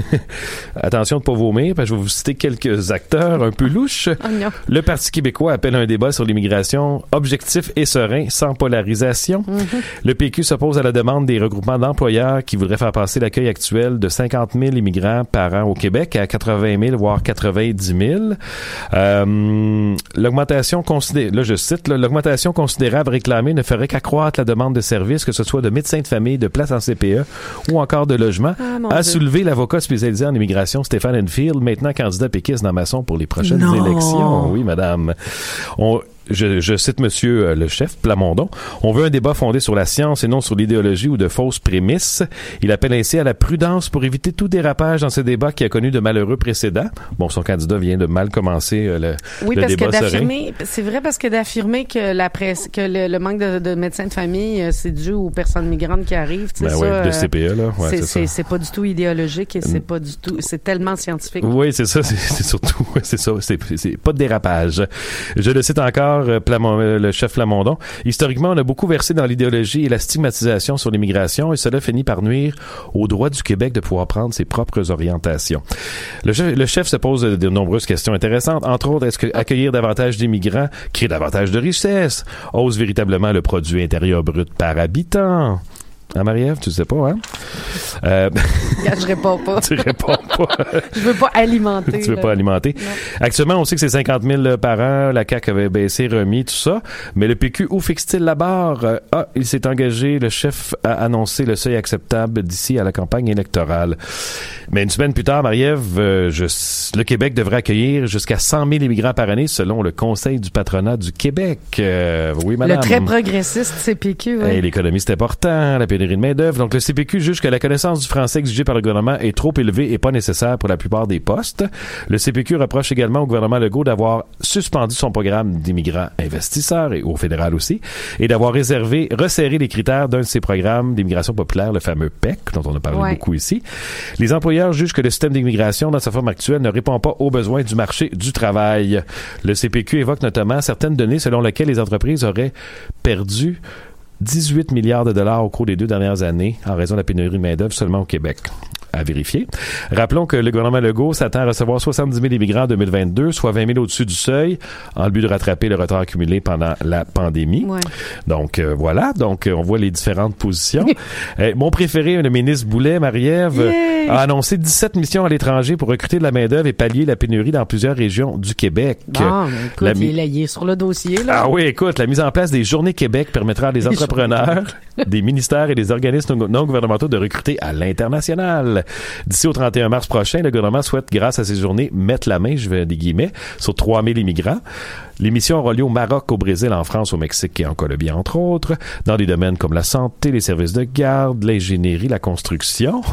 attention de pas vomir, parce que je vais vous citer quelques acteurs un peu louches. Oh non. Le Parti québécois appelle un débat sur l'immigration objectif et serein, sans polarisation. Mm-hmm. Le P Q s'oppose à la demande des regroupements d'employeurs qui voudraient faire passer l'accueil actuel de cinquante mille immigrants par an au Québec à quatre-vingt mille, voire quatre-vingt-dix mille. Euh, l'augmentation considérée, là je cite, là, l'augmentation considérable réclamée ne ferait qu'accroître la demande de services, que ce soit de médecins de famille, de places en C P E ou encore de logements, Ah, mon a Dieu. soulevé l'avocat spécialisé en immigration Stéphane Enfield, maintenant candidat péquiste dans Masson pour les prochaines Non. élections. Oui, madame. On, je, je cite monsieur euh, le chef Plamondon. On veut un débat fondé sur la science et non sur l'idéologie ou de fausses prémices. Il appelle ainsi à la prudence pour éviter tout dérapage dans ce débat qui a connu de malheureux précédents. Bon, son candidat vient de mal commencer euh, le, Oui, le parce que débat serein. d'affirmer, c'est vrai parce que d'affirmer que la presse, que le, le manque de, de médecins de famille, euh, c'est dû aux personnes migrantes qui arrivent, tu sais, Ben ça, ouais, de euh, C P E, là. Ouais, c'est, c'est c'est, ça. c'est pas du tout idéologique et c'est pas du tout, c'est tellement scientifique. Oui, c'est ça, c'est, c'est surtout, c'est ça, c'est, c'est pas de dérapage. Je le cite encore, euh, Plamon, euh, le chef Plamondon. Historiquement, on a beaucoup versé dans l'idéologie et la stigmatisation sur l'immigration et cela finit par nuire au droit du Québec de pouvoir prendre ses propres orientations. Le chef, le chef se pose de, de nombreuses questions intéressantes. Entre autres, est-ce que accueillir davantage d'immigrants crée davantage de richesses? Hausse véritablement le produit intérieur brut par habitant? Hein, Marie-Ève, tu sais pas, hein? Euh, Je réponds pas. tu réponds pas. Je veux pas alimenter. tu veux là. pas alimenter. Non. Actuellement, on sait que c'est cinquante mille par an. La C A Q avait baissé, remis, tout ça. Mais le P Q, où fixe-t-il la barre? Euh, ah, il s'est engagé, le chef a annoncé le seuil acceptable d'ici à la campagne électorale. Mais une semaine plus tard, Marie-Ève, euh, je, le Québec devrait accueillir jusqu'à cent mille immigrants par année selon le Conseil du patronat du Québec. Euh, oui, madame. Le très progressiste, c'est P Q, oui. Hey, l'économie, c'est important. La pénurie pénurie de main-d'œuvre. Donc, le C P Q juge que la connaissance du français exigée par le gouvernement est trop élevée et pas nécessaire pour la plupart des postes. Le C P Q reproche également au gouvernement Legault d'avoir suspendu son programme d'immigrants investisseurs et au fédéral aussi, et d'avoir réservé, resserré les critères d'un de ses programmes d'immigration populaire, le fameux P E C, dont on a parlé ouais. beaucoup ici. Les employeurs jugent que le système d'immigration, dans sa forme actuelle, ne répond pas aux besoins du marché du travail. Le C P Q évoque notamment certaines données selon lesquelles les entreprises auraient perdu dix-huit milliards de dollars au cours des deux dernières années en raison de la pénurie de main-d'œuvre seulement au Québec. À vérifier. Rappelons que le gouvernement Legault s'attend à recevoir soixante-dix mille immigrants en deux mille vingt-deux, soit vingt mille au-dessus du seuil, en le but de rattraper le retard accumulé pendant la pandémie. Ouais. Donc, euh, voilà. Donc, euh, on voit les différentes positions. euh, mon préféré, le ministre Boulet, Marie-Ève, yeah. a annoncé dix-sept missions à l'étranger pour recruter de la main-d'œuvre et pallier la pénurie dans plusieurs régions du Québec. Bon, mais écoute, la mi- il, est, il est sur le dossier, là. Ah oui, écoute, la mise en place des Journées Québec permettra à des entrepreneurs, des ministères et des organismes non gouvernementaux de recruter à l'international. D'ici au trente et un mars prochain, le gouvernement souhaite, grâce à ces journées, mettre la main, je vais des guillemets, sur trois mille immigrants. Les missions auront lieu au Maroc, au Brésil, en France, au Mexique et en Colombie, entre autres, dans des domaines comme la santé, les services de garde, l'ingénierie, la construction.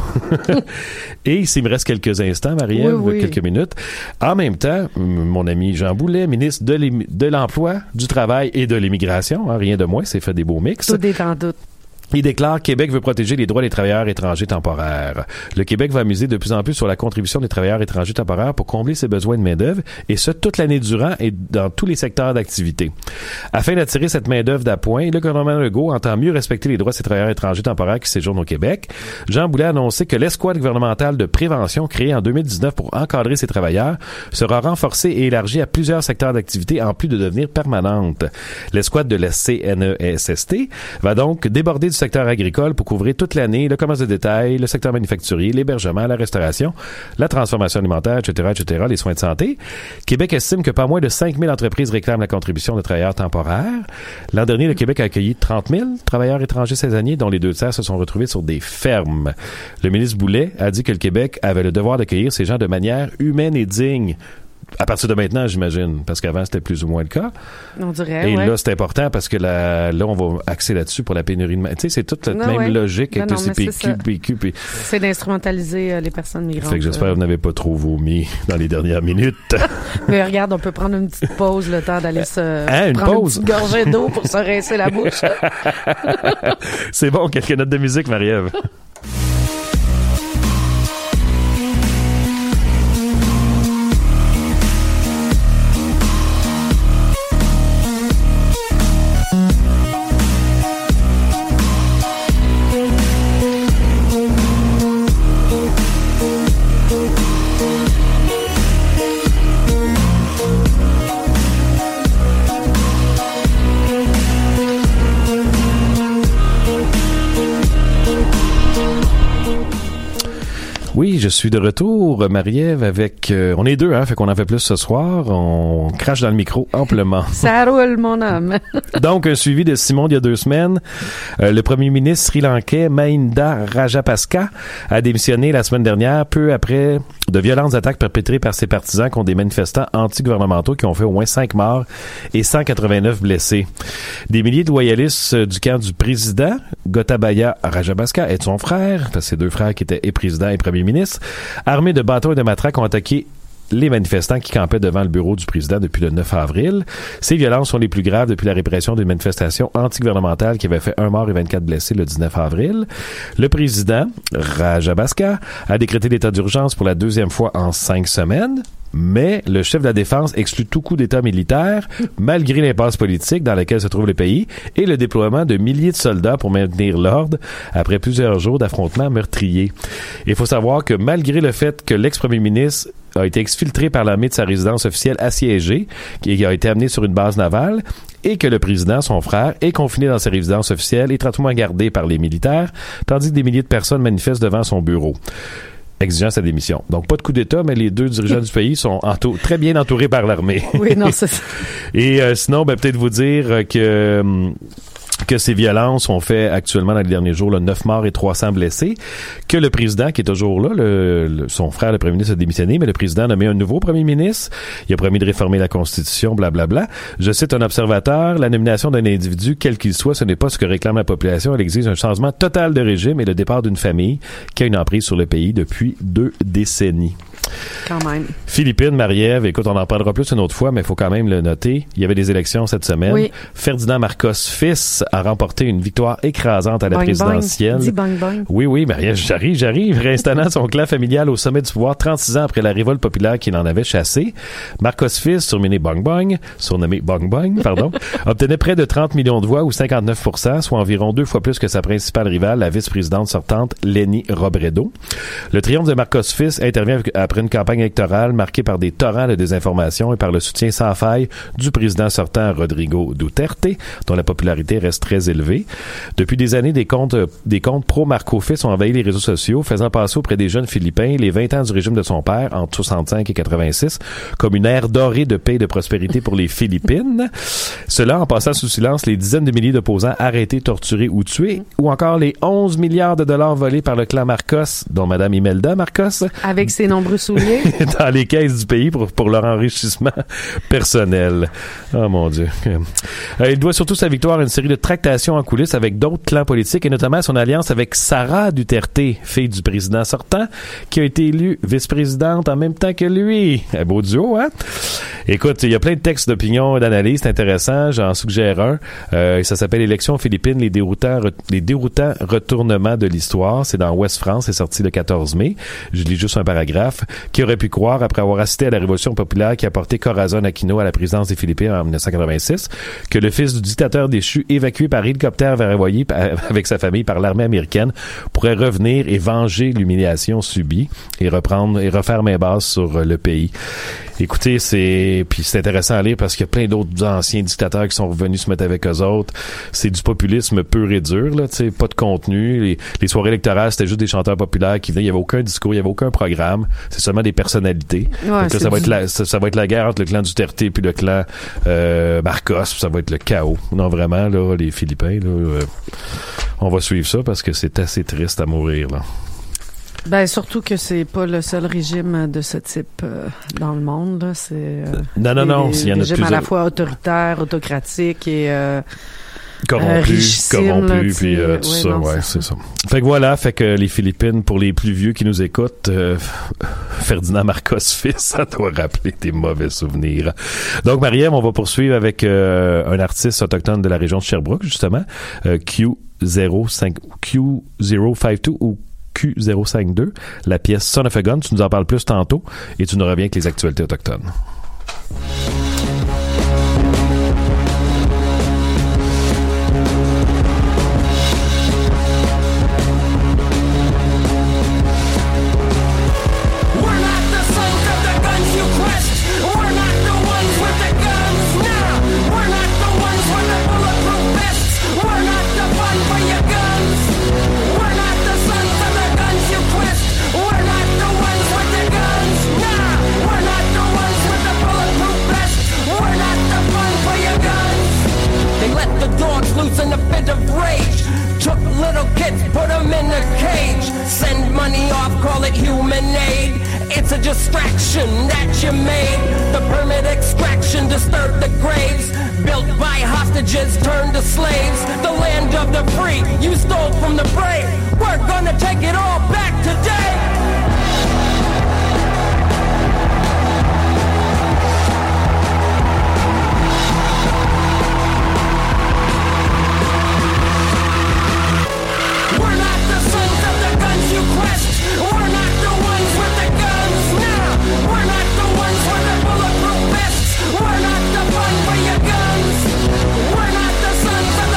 Et s'il me reste quelques instants, Marie-Ève, oui, oui. quelques minutes, en même temps, mon ami Jean Boulet, ministre de, de l'Emploi, du Travail et de l'Immigration, hein, rien de moins, c'est fait des beaux mix. Tout est en doute. Il déclare que Québec veut protéger les droits des travailleurs étrangers temporaires. Le Québec va miser de plus en plus sur la contribution des travailleurs étrangers temporaires pour combler ses besoins de main-d'œuvre, et ce, toute l'année durant et dans tous les secteurs d'activité. Afin d'attirer cette main-d'œuvre d'appoint, le gouvernement Legault entend mieux respecter les droits de ces travailleurs étrangers temporaires qui séjournent au Québec. Jean Boulet a annoncé que l'escouade gouvernementale de prévention créée en deux mille dix-neuf pour encadrer ces travailleurs sera renforcée et élargie à plusieurs secteurs d'activité en plus de devenir permanente. L'escouade de la C N E S S T va donc déborder du secteur agricole pour couvrir toute l'année le commerce de détail, le secteur manufacturier, l'hébergement, la restauration, la transformation alimentaire, et cetera, et cetera, les soins de santé. Québec estime que pas moins de cinq mille entreprises réclament la contribution de travailleurs temporaires. L'an dernier, le Québec a accueilli trente mille travailleurs étrangers saisonniers, dont les deux tiers se sont retrouvés sur des fermes. Le ministre Boulet a dit que le Québec avait le devoir d'accueillir ces gens de manière humaine et digne. À partir de maintenant, j'imagine, parce qu'avant, c'était plus ou moins le cas. On dirait, Et ouais. là, c'est important parce que la, là, on va axer là-dessus pour la pénurie de main. Tu sais, c'est toute la non, même ouais. logique avec non, le non, C P Q, P Q. Puis... C'est d'instrumentaliser euh, les personnes migrantes. Fait que j'espère que vous n'avez pas trop vomi dans les dernières minutes. Mais regarde, on peut prendre une petite pause, le temps d'aller se hein, une prendre pause? une petite gorgée d'eau pour se rincer la bouche. C'est bon, quelques notes de musique, Marie-Ève. Oui, je suis de retour, Marie-Ève, avec... Euh, on est deux, hein, fait qu'on en fait plus ce soir. On crache dans le micro amplement. Ça roule, mon homme. Donc, un suivi de Simon il y a deux semaines. Euh, le premier ministre sri-lankais Mahinda Rajapaksa a démissionné la semaine dernière, peu après de violentes attaques perpétrées par ses partisans contre des manifestants anti-gouvernementaux qui ont fait au moins cinq morts et cent quatre-vingt-neuf blessés. Des milliers de loyalistes du camp du président, Gotabaya Rajapaksa, et de son frère, parce que c'est deux frères qui étaient et président et premier ministre, armés de bâtons et de matraques, ont attaqué les manifestants qui campaient devant le bureau du président depuis le neuf avril. Ces violences sont les plus graves depuis la répression d'une manifestation anti-gouvernementale qui avait fait un mort et vingt-quatre blessés le dix-neuf avril. Le président, Rajapaksa, a décrété l'état d'urgence pour la deuxième fois en cinq semaines. Mais le chef de la défense exclut tout coup d'État militaire, malgré l'impasse politique dans laquelle se trouve le pays et le déploiement de milliers de soldats pour maintenir l'ordre après plusieurs jours d'affrontements meurtriers. Il faut savoir que malgré le fait que l'ex-premier ministre a été exfiltré par l'armée de sa résidence officielle assiégée, qui a été amené sur une base navale, et que le président, son frère, est confiné dans sa résidence officielle, étroitement gardé par les militaires, tandis que des milliers de personnes manifestent devant son bureau, exigeant sa démission. Donc, pas de coup d'État, mais les deux dirigeants du pays sont entour- très bien entourés par l'armée. Oui, non, c'est ça. Et euh, sinon, ben, peut-être vous dire que... Hum, que ces violences ont fait actuellement dans les derniers jours là, neuf morts et trois cents blessés, que le président qui est toujours là, le, le, son frère, le premier ministre, a démissionné, mais le président a nommé un nouveau premier ministre, il a promis de réformer la Constitution, blablabla. Je cite un observateur, la nomination d'un individu, quel qu'il soit, ce n'est pas ce que réclame la population, elle exige un changement total de régime et le départ d'une famille qui a une emprise sur le pays depuis deux décennies. Quand même. Philippines, Marie-Ève, écoute, on en parlera plus une autre fois, mais il faut quand même le noter. Il y avait des élections cette semaine. Oui. Ferdinand Marcos fils a remporté une victoire écrasante à la boing, présidentielle. Boing. Dis bang bang. Oui, oui, Marie-Ève, j'arrive, j'arrive. Réinstallant son clan familial au sommet du pouvoir trente-six ans après la révolte populaire qui l'en avait chassé. Marcos fils, surnommé Bang Bang, surnommé Bang Bang, pardon, obtenait près de trente millions de voix ou cinquante-neuf pour cent, soit environ deux fois plus que sa principale rivale, la vice-présidente sortante, Leni Robredo. Le triomphe de Marcos fils intervient après une campagne électorale marquée par des torrents de désinformation et par le soutien sans faille du président sortant Rodrigo Duterte, dont la popularité reste très élevée. Depuis des années, des comptes, des comptes pro-Marco fils ont envahi les réseaux sociaux, faisant passer auprès des jeunes Philippins les vingt ans du régime de son père, entre soixante-cinq et quatre-vingt-six, comme une ère dorée de paix et de prospérité pour les Philippines. Cela en passant sous silence les dizaines de milliers d'opposants arrêtés, torturés ou tués, ou encore les onze milliards de dollars volés par le clan Marcos, dont Mme Imelda Marcos. Avec ses nombreux souliers. Dans les caisses du pays pour, pour leur enrichissement personnel. Oh mon Dieu. Euh, il doit surtout sa victoire à une série de tractations en coulisses avec d'autres clans politiques et notamment son alliance avec Sara Duterte, fille du président sortant, qui a été élue vice-présidente en même temps que lui. Un beau duo, hein? Écoute, il y a plein de textes d'opinion et d'analyse, c'est intéressant, j'en suggère un. Euh, ça s'appelle Élections philippines, les déroutants, re- les déroutants retournements de l'histoire. C'est dans Ouest France, c'est sorti le quatorze mai. Je lis juste un paragraphe. Qui aurait pu croire, après avoir assisté à la révolution populaire qui a porté Corazon Aquino à la présidence des Philippines en dix-neuf cent quatre-vingt-six, que le fils du dictateur déchu, évacué par hélicoptère vers Hawaï avec sa famille par l'armée américaine, pourrait revenir et venger l'humiliation subie et reprendre et refaire main basse sur le pays. Écoutez, c'est puis c'est intéressant à lire parce qu'il y a plein d'autres anciens dictateurs qui sont revenus se mettre avec eux autres. C'est du populisme pur et dur, là, tu sais, pas de contenu. Les, les soirées électorales, c'était juste des chanteurs populaires qui venaient. Il y avait aucun discours, il y avait aucun programme. C'est seulement des personnalités. Ouais, Donc là, ça du... va être la, ça, ça va être la guerre entre le clan Duterte puis le clan euh, Marcos. Ça va être le chaos. Non, vraiment, là, les Philippins, là, euh, on va suivre ça parce que c'est assez triste à mourir, là. Ben surtout que c'est pas le seul régime de ce type euh, dans le monde. Là. C'est euh, non, non, non. Il y en a régime plusieurs. à la fois autoritaire, autocratique et euh, corrompu, euh, corrompu, puis euh, tout ouais, ça, non, ouais, c'est c'est ça. Fait que voilà, fait que les Philippines, pour les plus vieux qui nous écoutent, euh, Ferdinand Marcos fils, ça doit rappeler des mauvais souvenirs. Donc, Marie-Ève, on va poursuivre avec euh, un artiste autochtone de la région de Sherbrooke, justement, euh, Q zéro cinq Q zéro cinquante-deux ou Q zéro cinquante-deux, la pièce Son of a Gun. Tu nous en parles plus tantôt et tu nous reviens avec les actualités autochtones.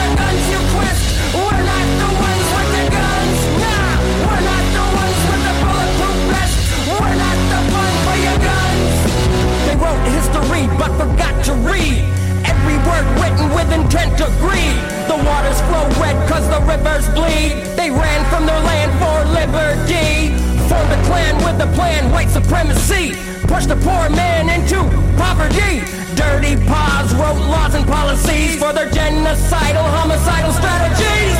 We're not the ones with the guns. wrote laws and policies for their genocidal, homicidal strategies.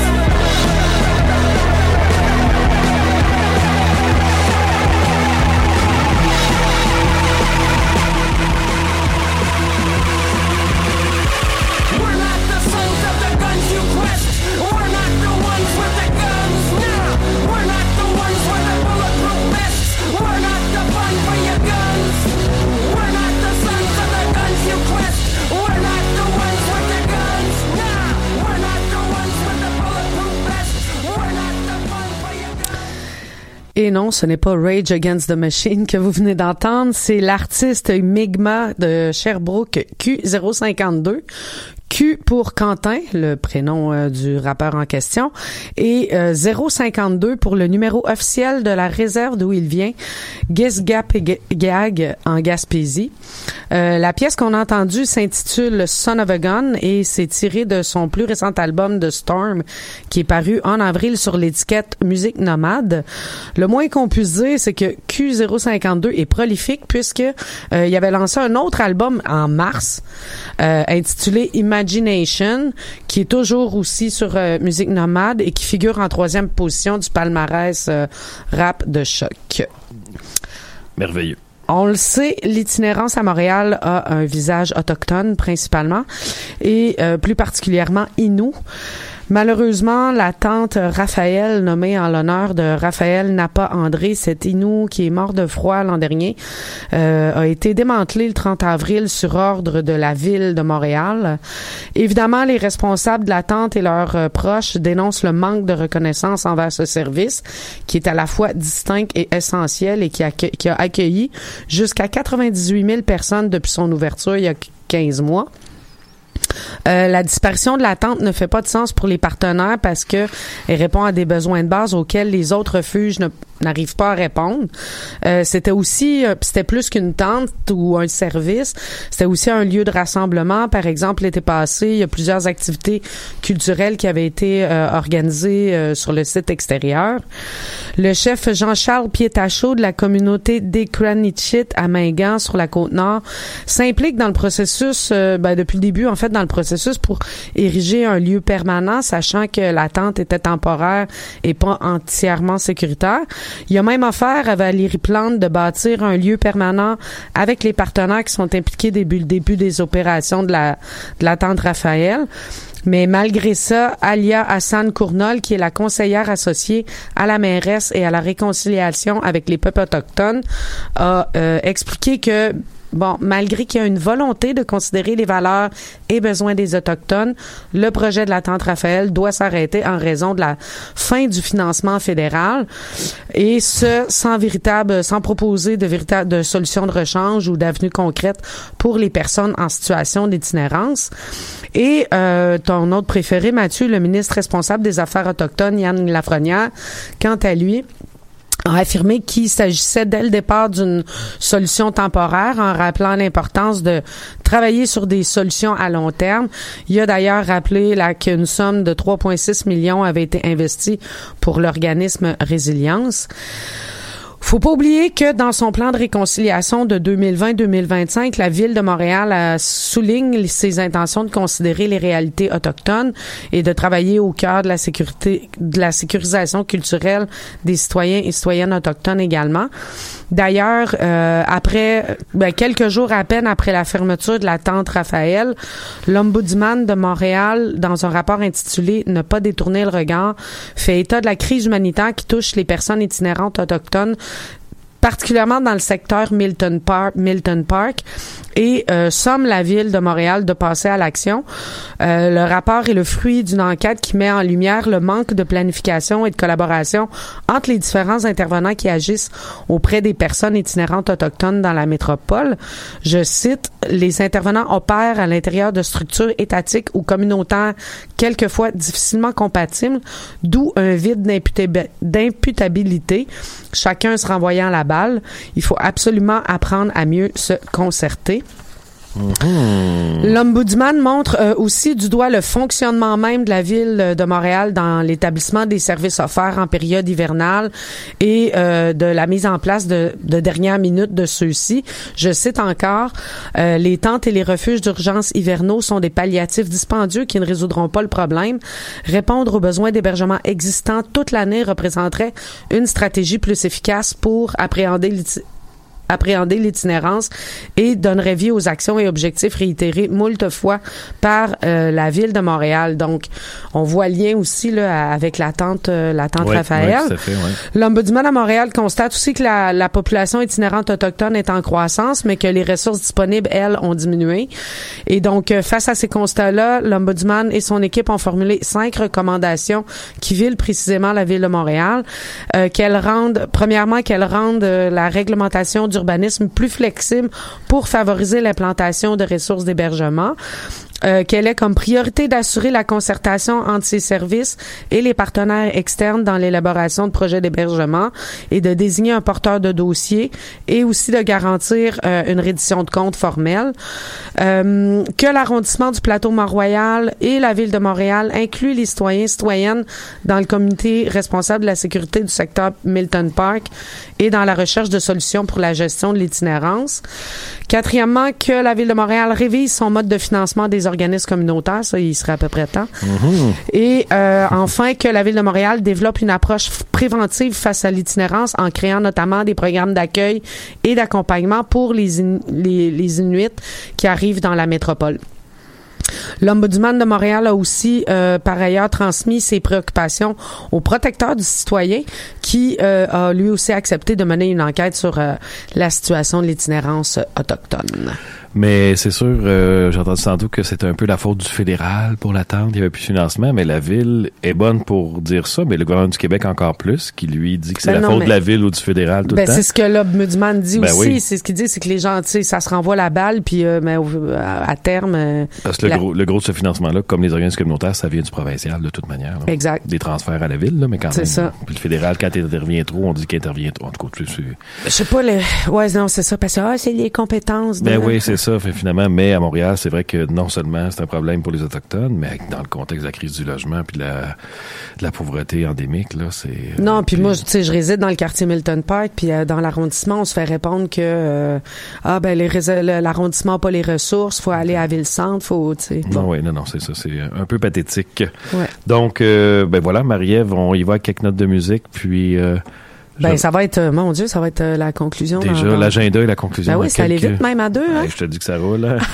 We're not the sons of the guns you quest. We're not the ones with the guns now. We're not the ones with the bulletproof vests. We're not the fun for your guns. We're not the sons of the guns you quest. We're not the ones with the guns now. We're not the ones with the bulletproof vests. We're not the fun for your guns. Et non, ce n'est pas Rage Against the Machine que vous venez d'entendre, c'est l'artiste Migma de Sherbrooke Q zéro cinquante-deux. Q pour Quentin, le prénom euh, du rappeur en question, et euh, zéro cinquante-deux pour le numéro officiel de la réserve d'où il vient, Gisgapgag en Gaspésie. Euh, la pièce qu'on a entendue s'intitule Son of a Gun et c'est tiré de son plus récent album The Storm qui est paru en avril sur l'étiquette Musique Nomade. Le moins qu'on puisse dire, c'est que Q zéro cinquante-deux est prolifique puisque euh, il avait lancé un autre album en mars euh, intitulé Imagination, qui est toujours aussi sur euh, Musique Nomade et qui figure en troisième position du palmarès euh, rap de Choc. Merveilleux. On le sait, l'itinérance à Montréal a un visage autochtone principalement et euh, plus particulièrement Innu. Malheureusement, la tante Raphaël, nommée en l'honneur de Raphaël Napa André, cet Innu qui est mort de froid l'an dernier, euh, a été démantelé le trente avril sur ordre de la ville de Montréal. Évidemment, les responsables de la tante et leurs euh, proches dénoncent le manque de reconnaissance envers ce service, qui est à la fois distinct et essentiel et qui, accue- qui a accueilli jusqu'à quatre-vingt-dix-huit mille personnes depuis son ouverture il y a quinze mois. Euh, la disparition de la tente ne fait pas de sens pour les partenaires parce que elle répond à des besoins de base auxquels les autres refuges ne, n'arrivent pas à répondre. Euh, c'était aussi, euh, c'était plus qu'une tente ou un service, c'était aussi un lieu de rassemblement. Par exemple, l'été passé, il y a plusieurs activités culturelles qui avaient été euh, organisées euh, sur le site extérieur. Le chef Jean-Charles Pietachot de la communauté d'Ekranitchit à Mingan sur la Côte-Nord s'implique dans le processus, euh, ben, depuis le début en fait, dans le processus pour ériger un lieu permanent, sachant que la tente était temporaire et pas entièrement sécuritaire. Il a même offert à Valérie Plante de bâtir un lieu permanent avec les partenaires qui sont impliqués depuis le début des opérations de la, de la tente Raphaël. Mais malgré ça, Alia Hassan Kournol, qui est la conseillère associée à la mairesse et à la réconciliation avec les peuples autochtones, a euh, expliqué que bon, malgré qu'il y a une volonté de considérer les valeurs et besoins des Autochtones, le projet de la tente Raphaël doit s'arrêter en raison de la fin du financement fédéral et ce, sans véritable, sans proposer de véritable de solutions de rechange ou d'avenues concrètes pour les personnes en situation d'itinérance. Et euh, ton autre préféré, Mathieu, le ministre responsable des Affaires autochtones, Yann Lafrenière, quant à lui, a affirmé qu'il s'agissait dès le départ d'une solution temporaire en rappelant l'importance de travailler sur des solutions à long terme. Il a d'ailleurs rappelé là, qu'une somme de trois virgule six millions avait été investie pour l'organisme Résilience. Faut pas oublier que dans son plan de réconciliation de deux mille vingt deux mille vingt-cinq, la Ville de Montréal a souligne ses intentions de considérer les réalités autochtones et de travailler au cœur de la sécurité, de la sécurisation culturelle des citoyens et citoyennes autochtones également. D'ailleurs, euh, après, ben, quelques jours à peine après la fermeture de la tente Raphaël, l'Ombudsman de Montréal, dans un rapport intitulé « Ne pas détourner le regard », fait état de la crise humanitaire qui touche les personnes itinérantes autochtones, particulièrement dans le secteur Milton Park, Milton Park et euh, somme la Ville de Montréal de passer à l'action. Euh, le rapport est le fruit d'une enquête qui met en lumière le manque de planification et de collaboration entre les différents intervenants qui agissent auprès des personnes itinérantes autochtones dans la métropole. Je cite, « Les intervenants opèrent à l'intérieur de structures étatiques ou communautaires quelquefois difficilement compatibles, d'où un vide d'imputab- d'imputabilité, chacun se renvoyant la balle. Il faut absolument apprendre à mieux se concerter. » Mmh. L'Ombudsman montre euh, aussi du doigt le fonctionnement même de la ville de Montréal dans l'établissement des services offerts en période hivernale et euh, de la mise en place de, de dernière minute de ceux-ci. Je cite encore, euh, les tentes et les refuges d'urgence hivernaux sont des palliatifs dispendieux qui ne résoudront pas le problème. Répondre aux besoins d'hébergement existants toute l'année représenterait une stratégie plus efficace pour appréhender l'iti- appréhender l'itinérance et donnerait vie aux actions et objectifs réitérés moult fois par euh, la Ville de Montréal. Donc, on voit le lien aussi là, avec la tente, euh, la tente oui, Raphaël. Oui, tout à fait, oui. L'Ombudsman à Montréal constate aussi que la, la population itinérante autochtone est en croissance, mais que les ressources disponibles, elles, ont diminué. Et donc, euh, face à ces constats-là, l'Ombudsman et son équipe ont formulé cinq recommandations qui visent précisément la Ville de Montréal, euh, qu'elle rende, premièrement, qu'elle rende euh, la réglementation du urbanisme plus flexible pour favoriser l'implantation de ressources d'hébergement. Euh, qu'elle ait comme priorité d'assurer la concertation entre ses services et les partenaires externes dans l'élaboration de projets d'hébergement et de désigner un porteur de dossier et aussi de garantir euh, une reddition de comptes formelle. Euh, que l'arrondissement du plateau Mont-Royal et la Ville de Montréal incluent les citoyens et citoyennes dans le comité responsable de la sécurité du secteur Milton Park et dans la recherche de solutions pour la gestion de l'itinérance. Quatrièmement, que la Ville de Montréal révise son mode de financement des organismes communautaires, ça, il serait à peu près temps. Mm-hmm. Et euh, enfin, que la Ville de Montréal développe une approche f- préventive face à l'itinérance en créant notamment des programmes d'accueil et d'accompagnement pour les, in- les, les Inuits qui arrivent dans la métropole. L'Ombudsman de Montréal a aussi, euh, par ailleurs, transmis ses préoccupations au protecteur du citoyen qui euh, a lui aussi accepté de mener une enquête sur euh, la situation de l'itinérance autochtone. Mais c'est sûr, euh, j'ai entendu sans doute que c'est un peu la faute du fédéral pour l'attente. Il n'y avait plus de financement, mais la Ville est bonne pour dire ça, mais le gouvernement du Québec encore plus, qui lui dit que c'est ben la non, faute de la Ville ou du fédéral tout ben le temps. C'est ce que l'Ombudsman dit ben aussi. Oui. C'est ce qu'il dit, c'est que les gens, tu sais, ça se renvoie la balle, puis euh, mais, à, à terme... Euh, Parce que la... le, gros, le gros de ce financement-là, comme les organismes communautaires, ça vient du provincial de toute manière. Là. Exact. Des transferts à la Ville, là, mais quand c'est même. Ça. Puis le fédéral, quand il intervient trop, on dit qu'il intervient trop. En tout cas, c'est... Je sais pas, les... ouais, non, c'est ça, parce que ah, c'est les compétences. De... Ben oui, c'est ça, fait, finalement, mais à Montréal, c'est vrai que non seulement c'est un problème pour les Autochtones, mais dans le contexte de la crise du logement puis de la, de la pauvreté endémique, là, c'est... Non, euh, puis moi, tu sais, je réside dans le quartier Milton Park, puis euh, dans l'arrondissement, on se fait répondre que euh, ah ben les l'arrondissement n'a pas les ressources, faut aller à Ville-Centre, faut, tu sais... Non, oui, non, non, c'est ça, c'est un peu pathétique. Ouais. Donc, euh, ben voilà, Marie-Ève, on y va avec quelques notes de musique, puis... Euh, Ben, je... ça va être, euh, mon Dieu, ça va être euh, la conclusion. Déjà, dans, dans... l'agenda et la conclusion. Ben oui, ça quelques... allait vite même à deux, hein? Ouais, je te dis que ça roule, hein?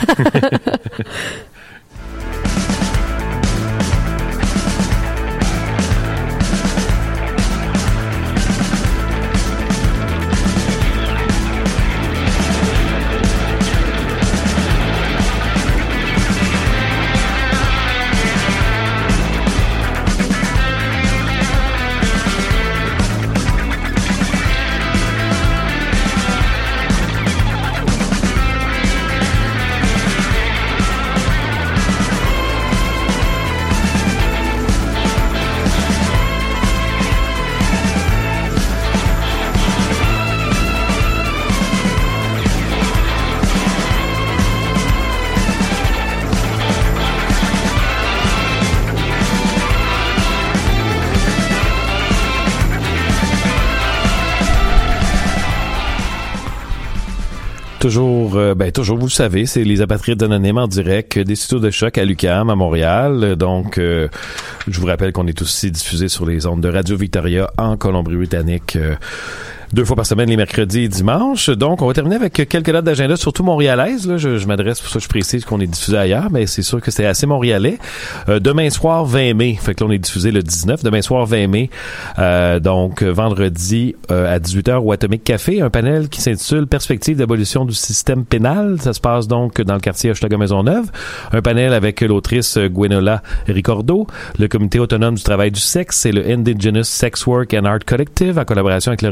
Toujours, euh, ben toujours, vous le savez, c'est les apatrides anonymes en direct des studios de choc à l'U Q A M à Montréal. Donc, euh, je vous rappelle qu'on est aussi diffusé sur les ondes de Radio Victoria en Colombie-Britannique. Euh, Deux fois par semaine, les mercredis et dimanches. Donc, on va terminer avec quelques dates d'agenda, surtout montréalaises. Là, je, je m'adresse, pour ça je précise qu'on est diffusé ailleurs, mais c'est sûr que c'est assez montréalais. Euh, demain soir, vingt mai. Fait que là, on est diffusé le dix-neuf. Demain soir, vingt mai. Euh, donc, vendredi euh, à dix-huit heures au Atomic Café, un panel qui s'intitule « Perspective d'abolition du système pénal ». Ça se passe donc dans le quartier Hochelaga-Maisonneuve. Un panel avec l'autrice Gwenola Ricordo, le Comité autonome du travail du sexe et le Indigenous Sex Work and Art Collective en collaboration avec la revue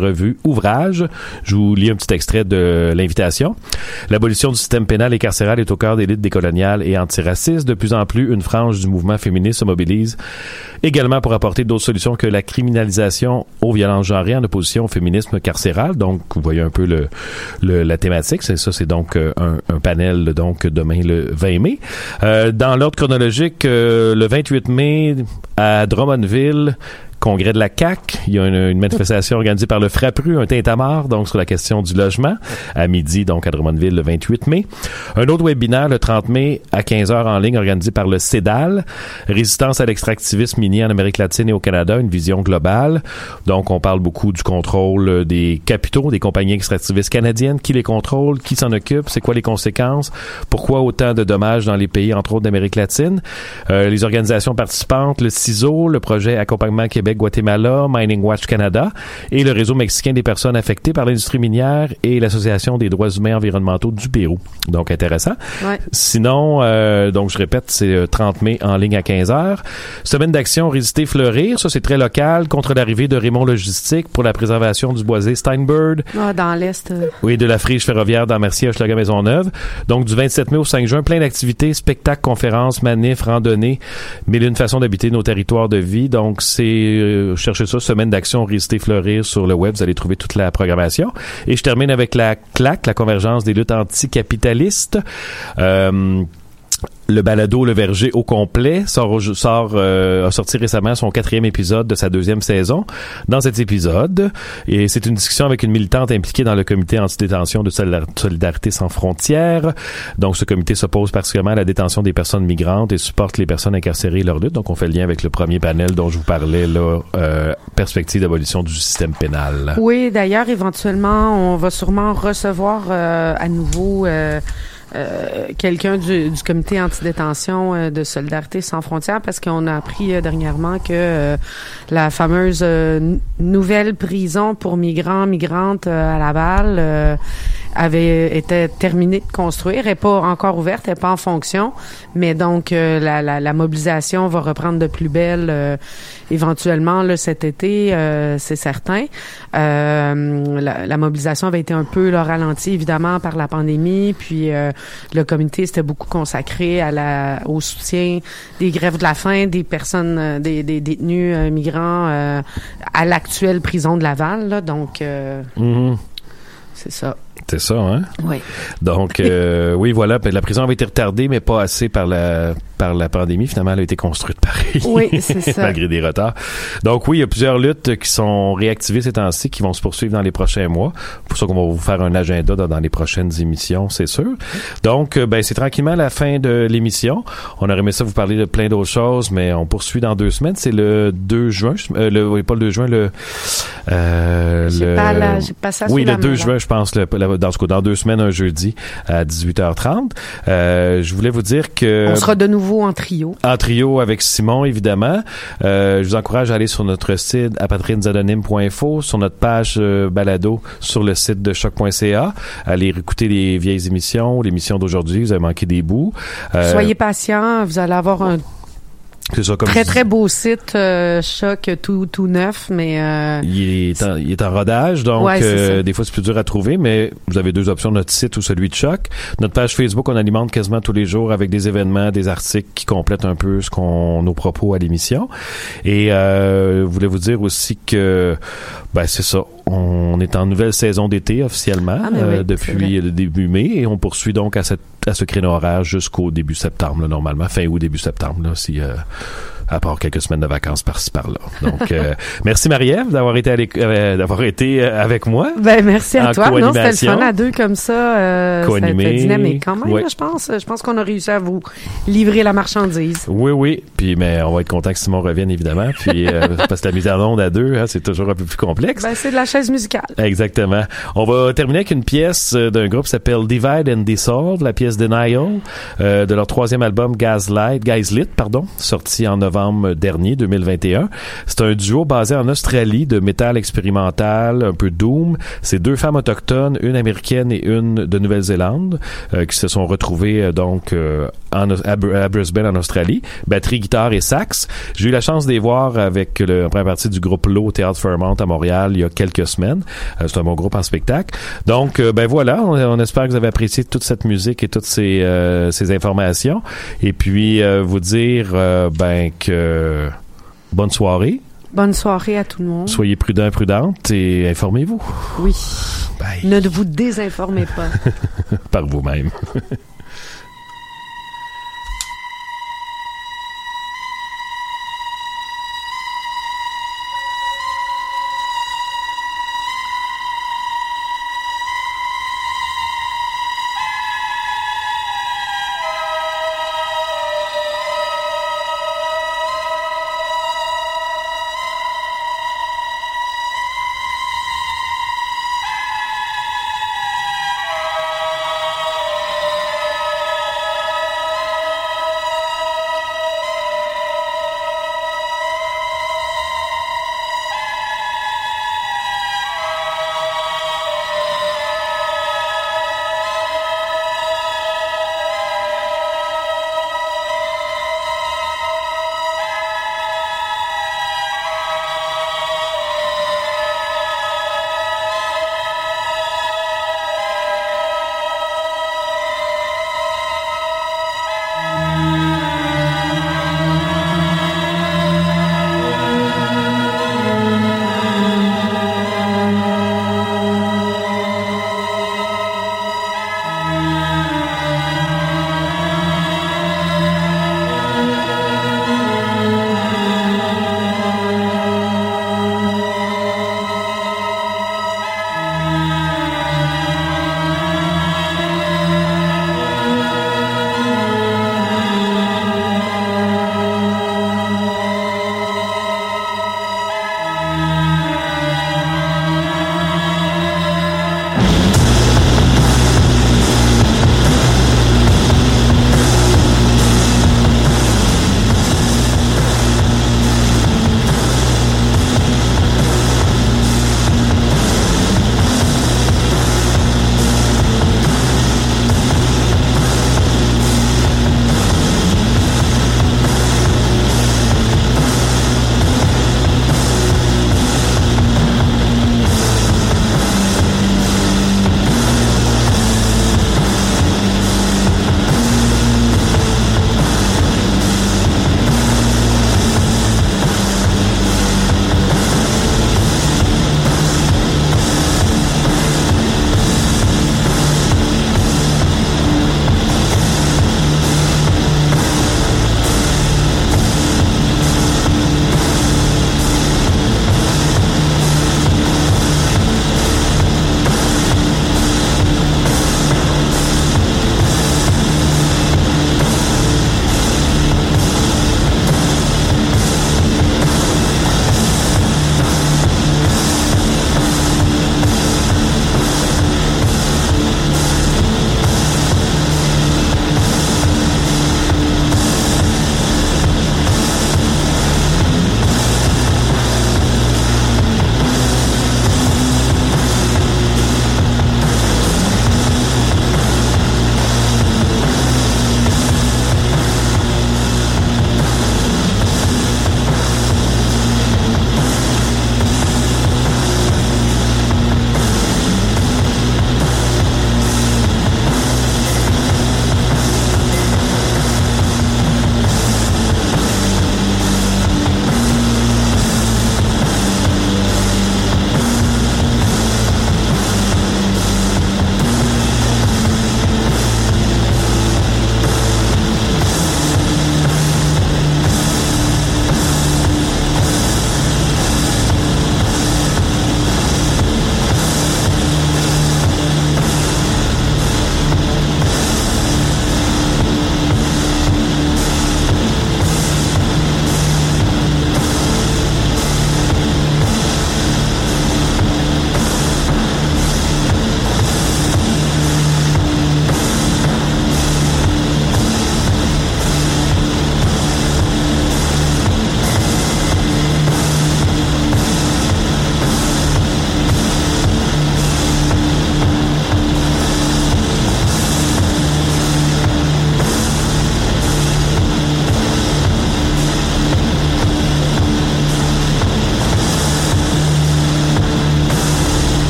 ouvrage. Je vous lis un petit extrait de l'invitation. L'abolition du système pénal et carcéral est au cœur des luttes décoloniales et antiracistes. De plus en plus, une frange du mouvement féministe se mobilise également pour apporter d'autres solutions que la criminalisation aux violences genrées en opposition au féminisme carcéral. Donc, vous voyez un peu le, le la thématique. C'est ça, c'est donc un, un panel donc demain le vingt mai. Euh, dans l'ordre chronologique, euh, le vingt-huit mai à Drummondville, congrès de la C A Q. Il y a une, une manifestation organisée par le Frappru, un tintamarre, donc sur la question du logement, à midi, donc à Drummondville, le vingt-huit mai. Un autre webinaire, le trente mai, à quinze heures en ligne, organisé par le CEDAL, Résistance à l'extractivisme minier en Amérique latine et au Canada, une vision globale. Donc, on parle beaucoup du contrôle des capitaux, des compagnies extractivistes canadiennes. Qui les contrôle? Qui s'en occupe? C'est quoi les conséquences? Pourquoi autant de dommages dans les pays, entre autres, d'Amérique latine? Euh, les organisations participantes, le C I S O, le projet Accompagnement Québec Guatemala, Mining Watch Canada et le réseau mexicain des personnes affectées par l'industrie minière et l'Association des droits humains environnementaux du Pérou. Donc, intéressant. Ouais. Sinon, euh, donc je répète, c'est trente mai en ligne à quinze heures. Semaine d'action Résister Fleurir, ça c'est très local, contre l'arrivée de Raymond Logistique pour la préservation du boisé Steinbird. Ah, dans l'Est. Euh... Oui, de la friche ferroviaire dans Mercier à Hochelaga-Maisonneuve. Donc, du vingt-sept mai au cinq juin, plein d'activités, spectacles, conférences, manifs, randonnées, mille et une façons d'habiter nos territoires de vie. Donc, c'est Euh, cherchez ça, Semaine d'action Résister Fleurir sur le web, vous allez trouver toute la programmation. Et je termine avec la C L A C, la Convergence des luttes anticapitalistes. Euh, Le balado Le Verger au complet sort, sort euh, a sorti récemment son quatrième épisode de sa deuxième saison. Dans cet épisode, et c'est une discussion avec une militante impliquée dans le comité anti-détention de Solidarité sans frontières. Donc, ce comité s'oppose particulièrement à la détention des personnes migrantes et supporte les personnes incarcérées et leur lutte. Donc, on fait le lien avec le premier panel dont je vous parlais, là, euh, perspective d'abolition du système pénal. Oui, d'ailleurs, éventuellement, on va sûrement recevoir euh, à nouveau... Euh, Euh, quelqu'un du, du comité antidétention euh, de Solidarité sans frontières, parce qu'on a appris euh, dernièrement que euh, la fameuse euh, n- nouvelle prison pour migrants, migrantes euh, à Laval euh, avait été terminée de construire, est pas encore ouverte, est pas en fonction, mais donc euh, la, la, la mobilisation va reprendre de plus belle euh, éventuellement là, cet été, euh, c'est certain. Euh, la, la mobilisation avait été un peu là, ralentie évidemment par la pandémie, puis euh, le comité s'était beaucoup consacré à la, au soutien des grèves de la faim, des personnes, euh, des, des détenus euh, migrants euh, à l'actuelle prison de Laval. Là, donc, euh, Mm-hmm. c'est ça. C'est ça, hein? Oui. Donc, euh, oui, voilà. La prison avait été retardée, mais pas assez par la par la pandémie. Finalement, elle a été construite pareil. Oui, c'est ça. Malgré des retards. Donc, oui, il y a plusieurs luttes qui sont réactivées ces temps-ci, qui vont se poursuivre dans les prochains mois. C'est pour ça qu'on va vous faire un agenda dans, dans les prochaines émissions, c'est sûr. Donc, ben, c'est tranquillement la fin de l'émission. On aurait aimé ça vous parler de plein d'autres choses, mais on poursuit dans deux semaines. C'est le deux juin. Euh, le, oui, pas le deux juin, le... Euh, j'ai, le pas la, j'ai pas ça oui, sous le la deux main, juin, je pense, le, le, dans ce cas, dans deux semaines, un jeudi à dix-huit heures trente. Euh, je voulais vous dire que... On sera de nouveau en trio. En trio avec Simon, évidemment. Euh, je vous encourage à aller sur notre site apatridesanonymes point info, sur notre page euh, balado sur le site de choc point c a. Allez écouter les vieilles émissions, l'émission d'aujourd'hui, vous avez manqué des bouts. Euh, Soyez patients, vous allez avoir un c'est ça, comme très, je... très beau site, euh, Choc, tout, tout neuf, mais... Euh... Il, est en, il est en rodage, donc ouais, euh, des fois c'est plus dur à trouver, mais vous avez deux options, notre site ou celui de Choc. Notre page Facebook, on alimente quasiment tous les jours avec des événements, des articles qui complètent un peu ce qu'on nos propos à l'émission. Et euh, je voulais vous dire aussi que, ben c'est ça, on est en nouvelle saison d'été officiellement ah, euh, oui, depuis le début mai, et on poursuit donc à cette à ce créneau horaire jusqu'au début septembre, là, normalement, fin août, début septembre, là, si... Euh, à part quelques semaines de vacances par-ci par-là. Donc, euh, merci Marie-Ève d'avoir été, avec, euh, d'avoir été avec moi. Ben merci à toi. Non, c'était le fun à deux comme ça. Euh, Co-animé. C'était dynamique quand même, ouais. là, je pense. Je pense qu'on a réussi à vous livrer la marchandise. Oui, oui. Puis, mais on va être content que Simon revienne, évidemment. Puis, euh, parce que la mise en onde à deux, hein, c'est toujours un peu plus complexe. Ben, c'est de la chaise musicale. Exactement. On va terminer avec une pièce d'un groupe qui s'appelle Divide and Dissolve, la pièce Denial, euh, de leur troisième album Gaslight, Gaslit, pardon, sorti en novembre novembre dernier, deux mille vingt et un. C'est un duo basé en Australie de métal expérimental, un peu doom. C'est deux femmes autochtones, une américaine et une de Nouvelle-Zélande, euh, qui se sont retrouvées euh, donc euh, en, à, à Brisbane en Australie. Batterie, guitare et sax. J'ai eu la chance de les voir avec le, la première partie du groupe Low au Théâtre Fairmont à Montréal il y a quelques semaines. Euh, c'est un bon groupe en spectacle. Donc, euh, ben voilà, on, on espère que vous avez apprécié toute cette musique et toutes ces, euh, ces informations. Et puis, euh, vous dire euh, ben que bonne soirée. Bonne soirée à tout le monde. Soyez prudents, prudentes et informez-vous. Oui. Bye. Ne vous désinformez pas. Par vous-même.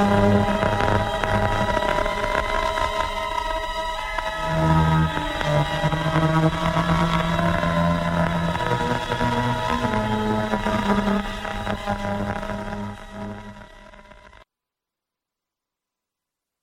love.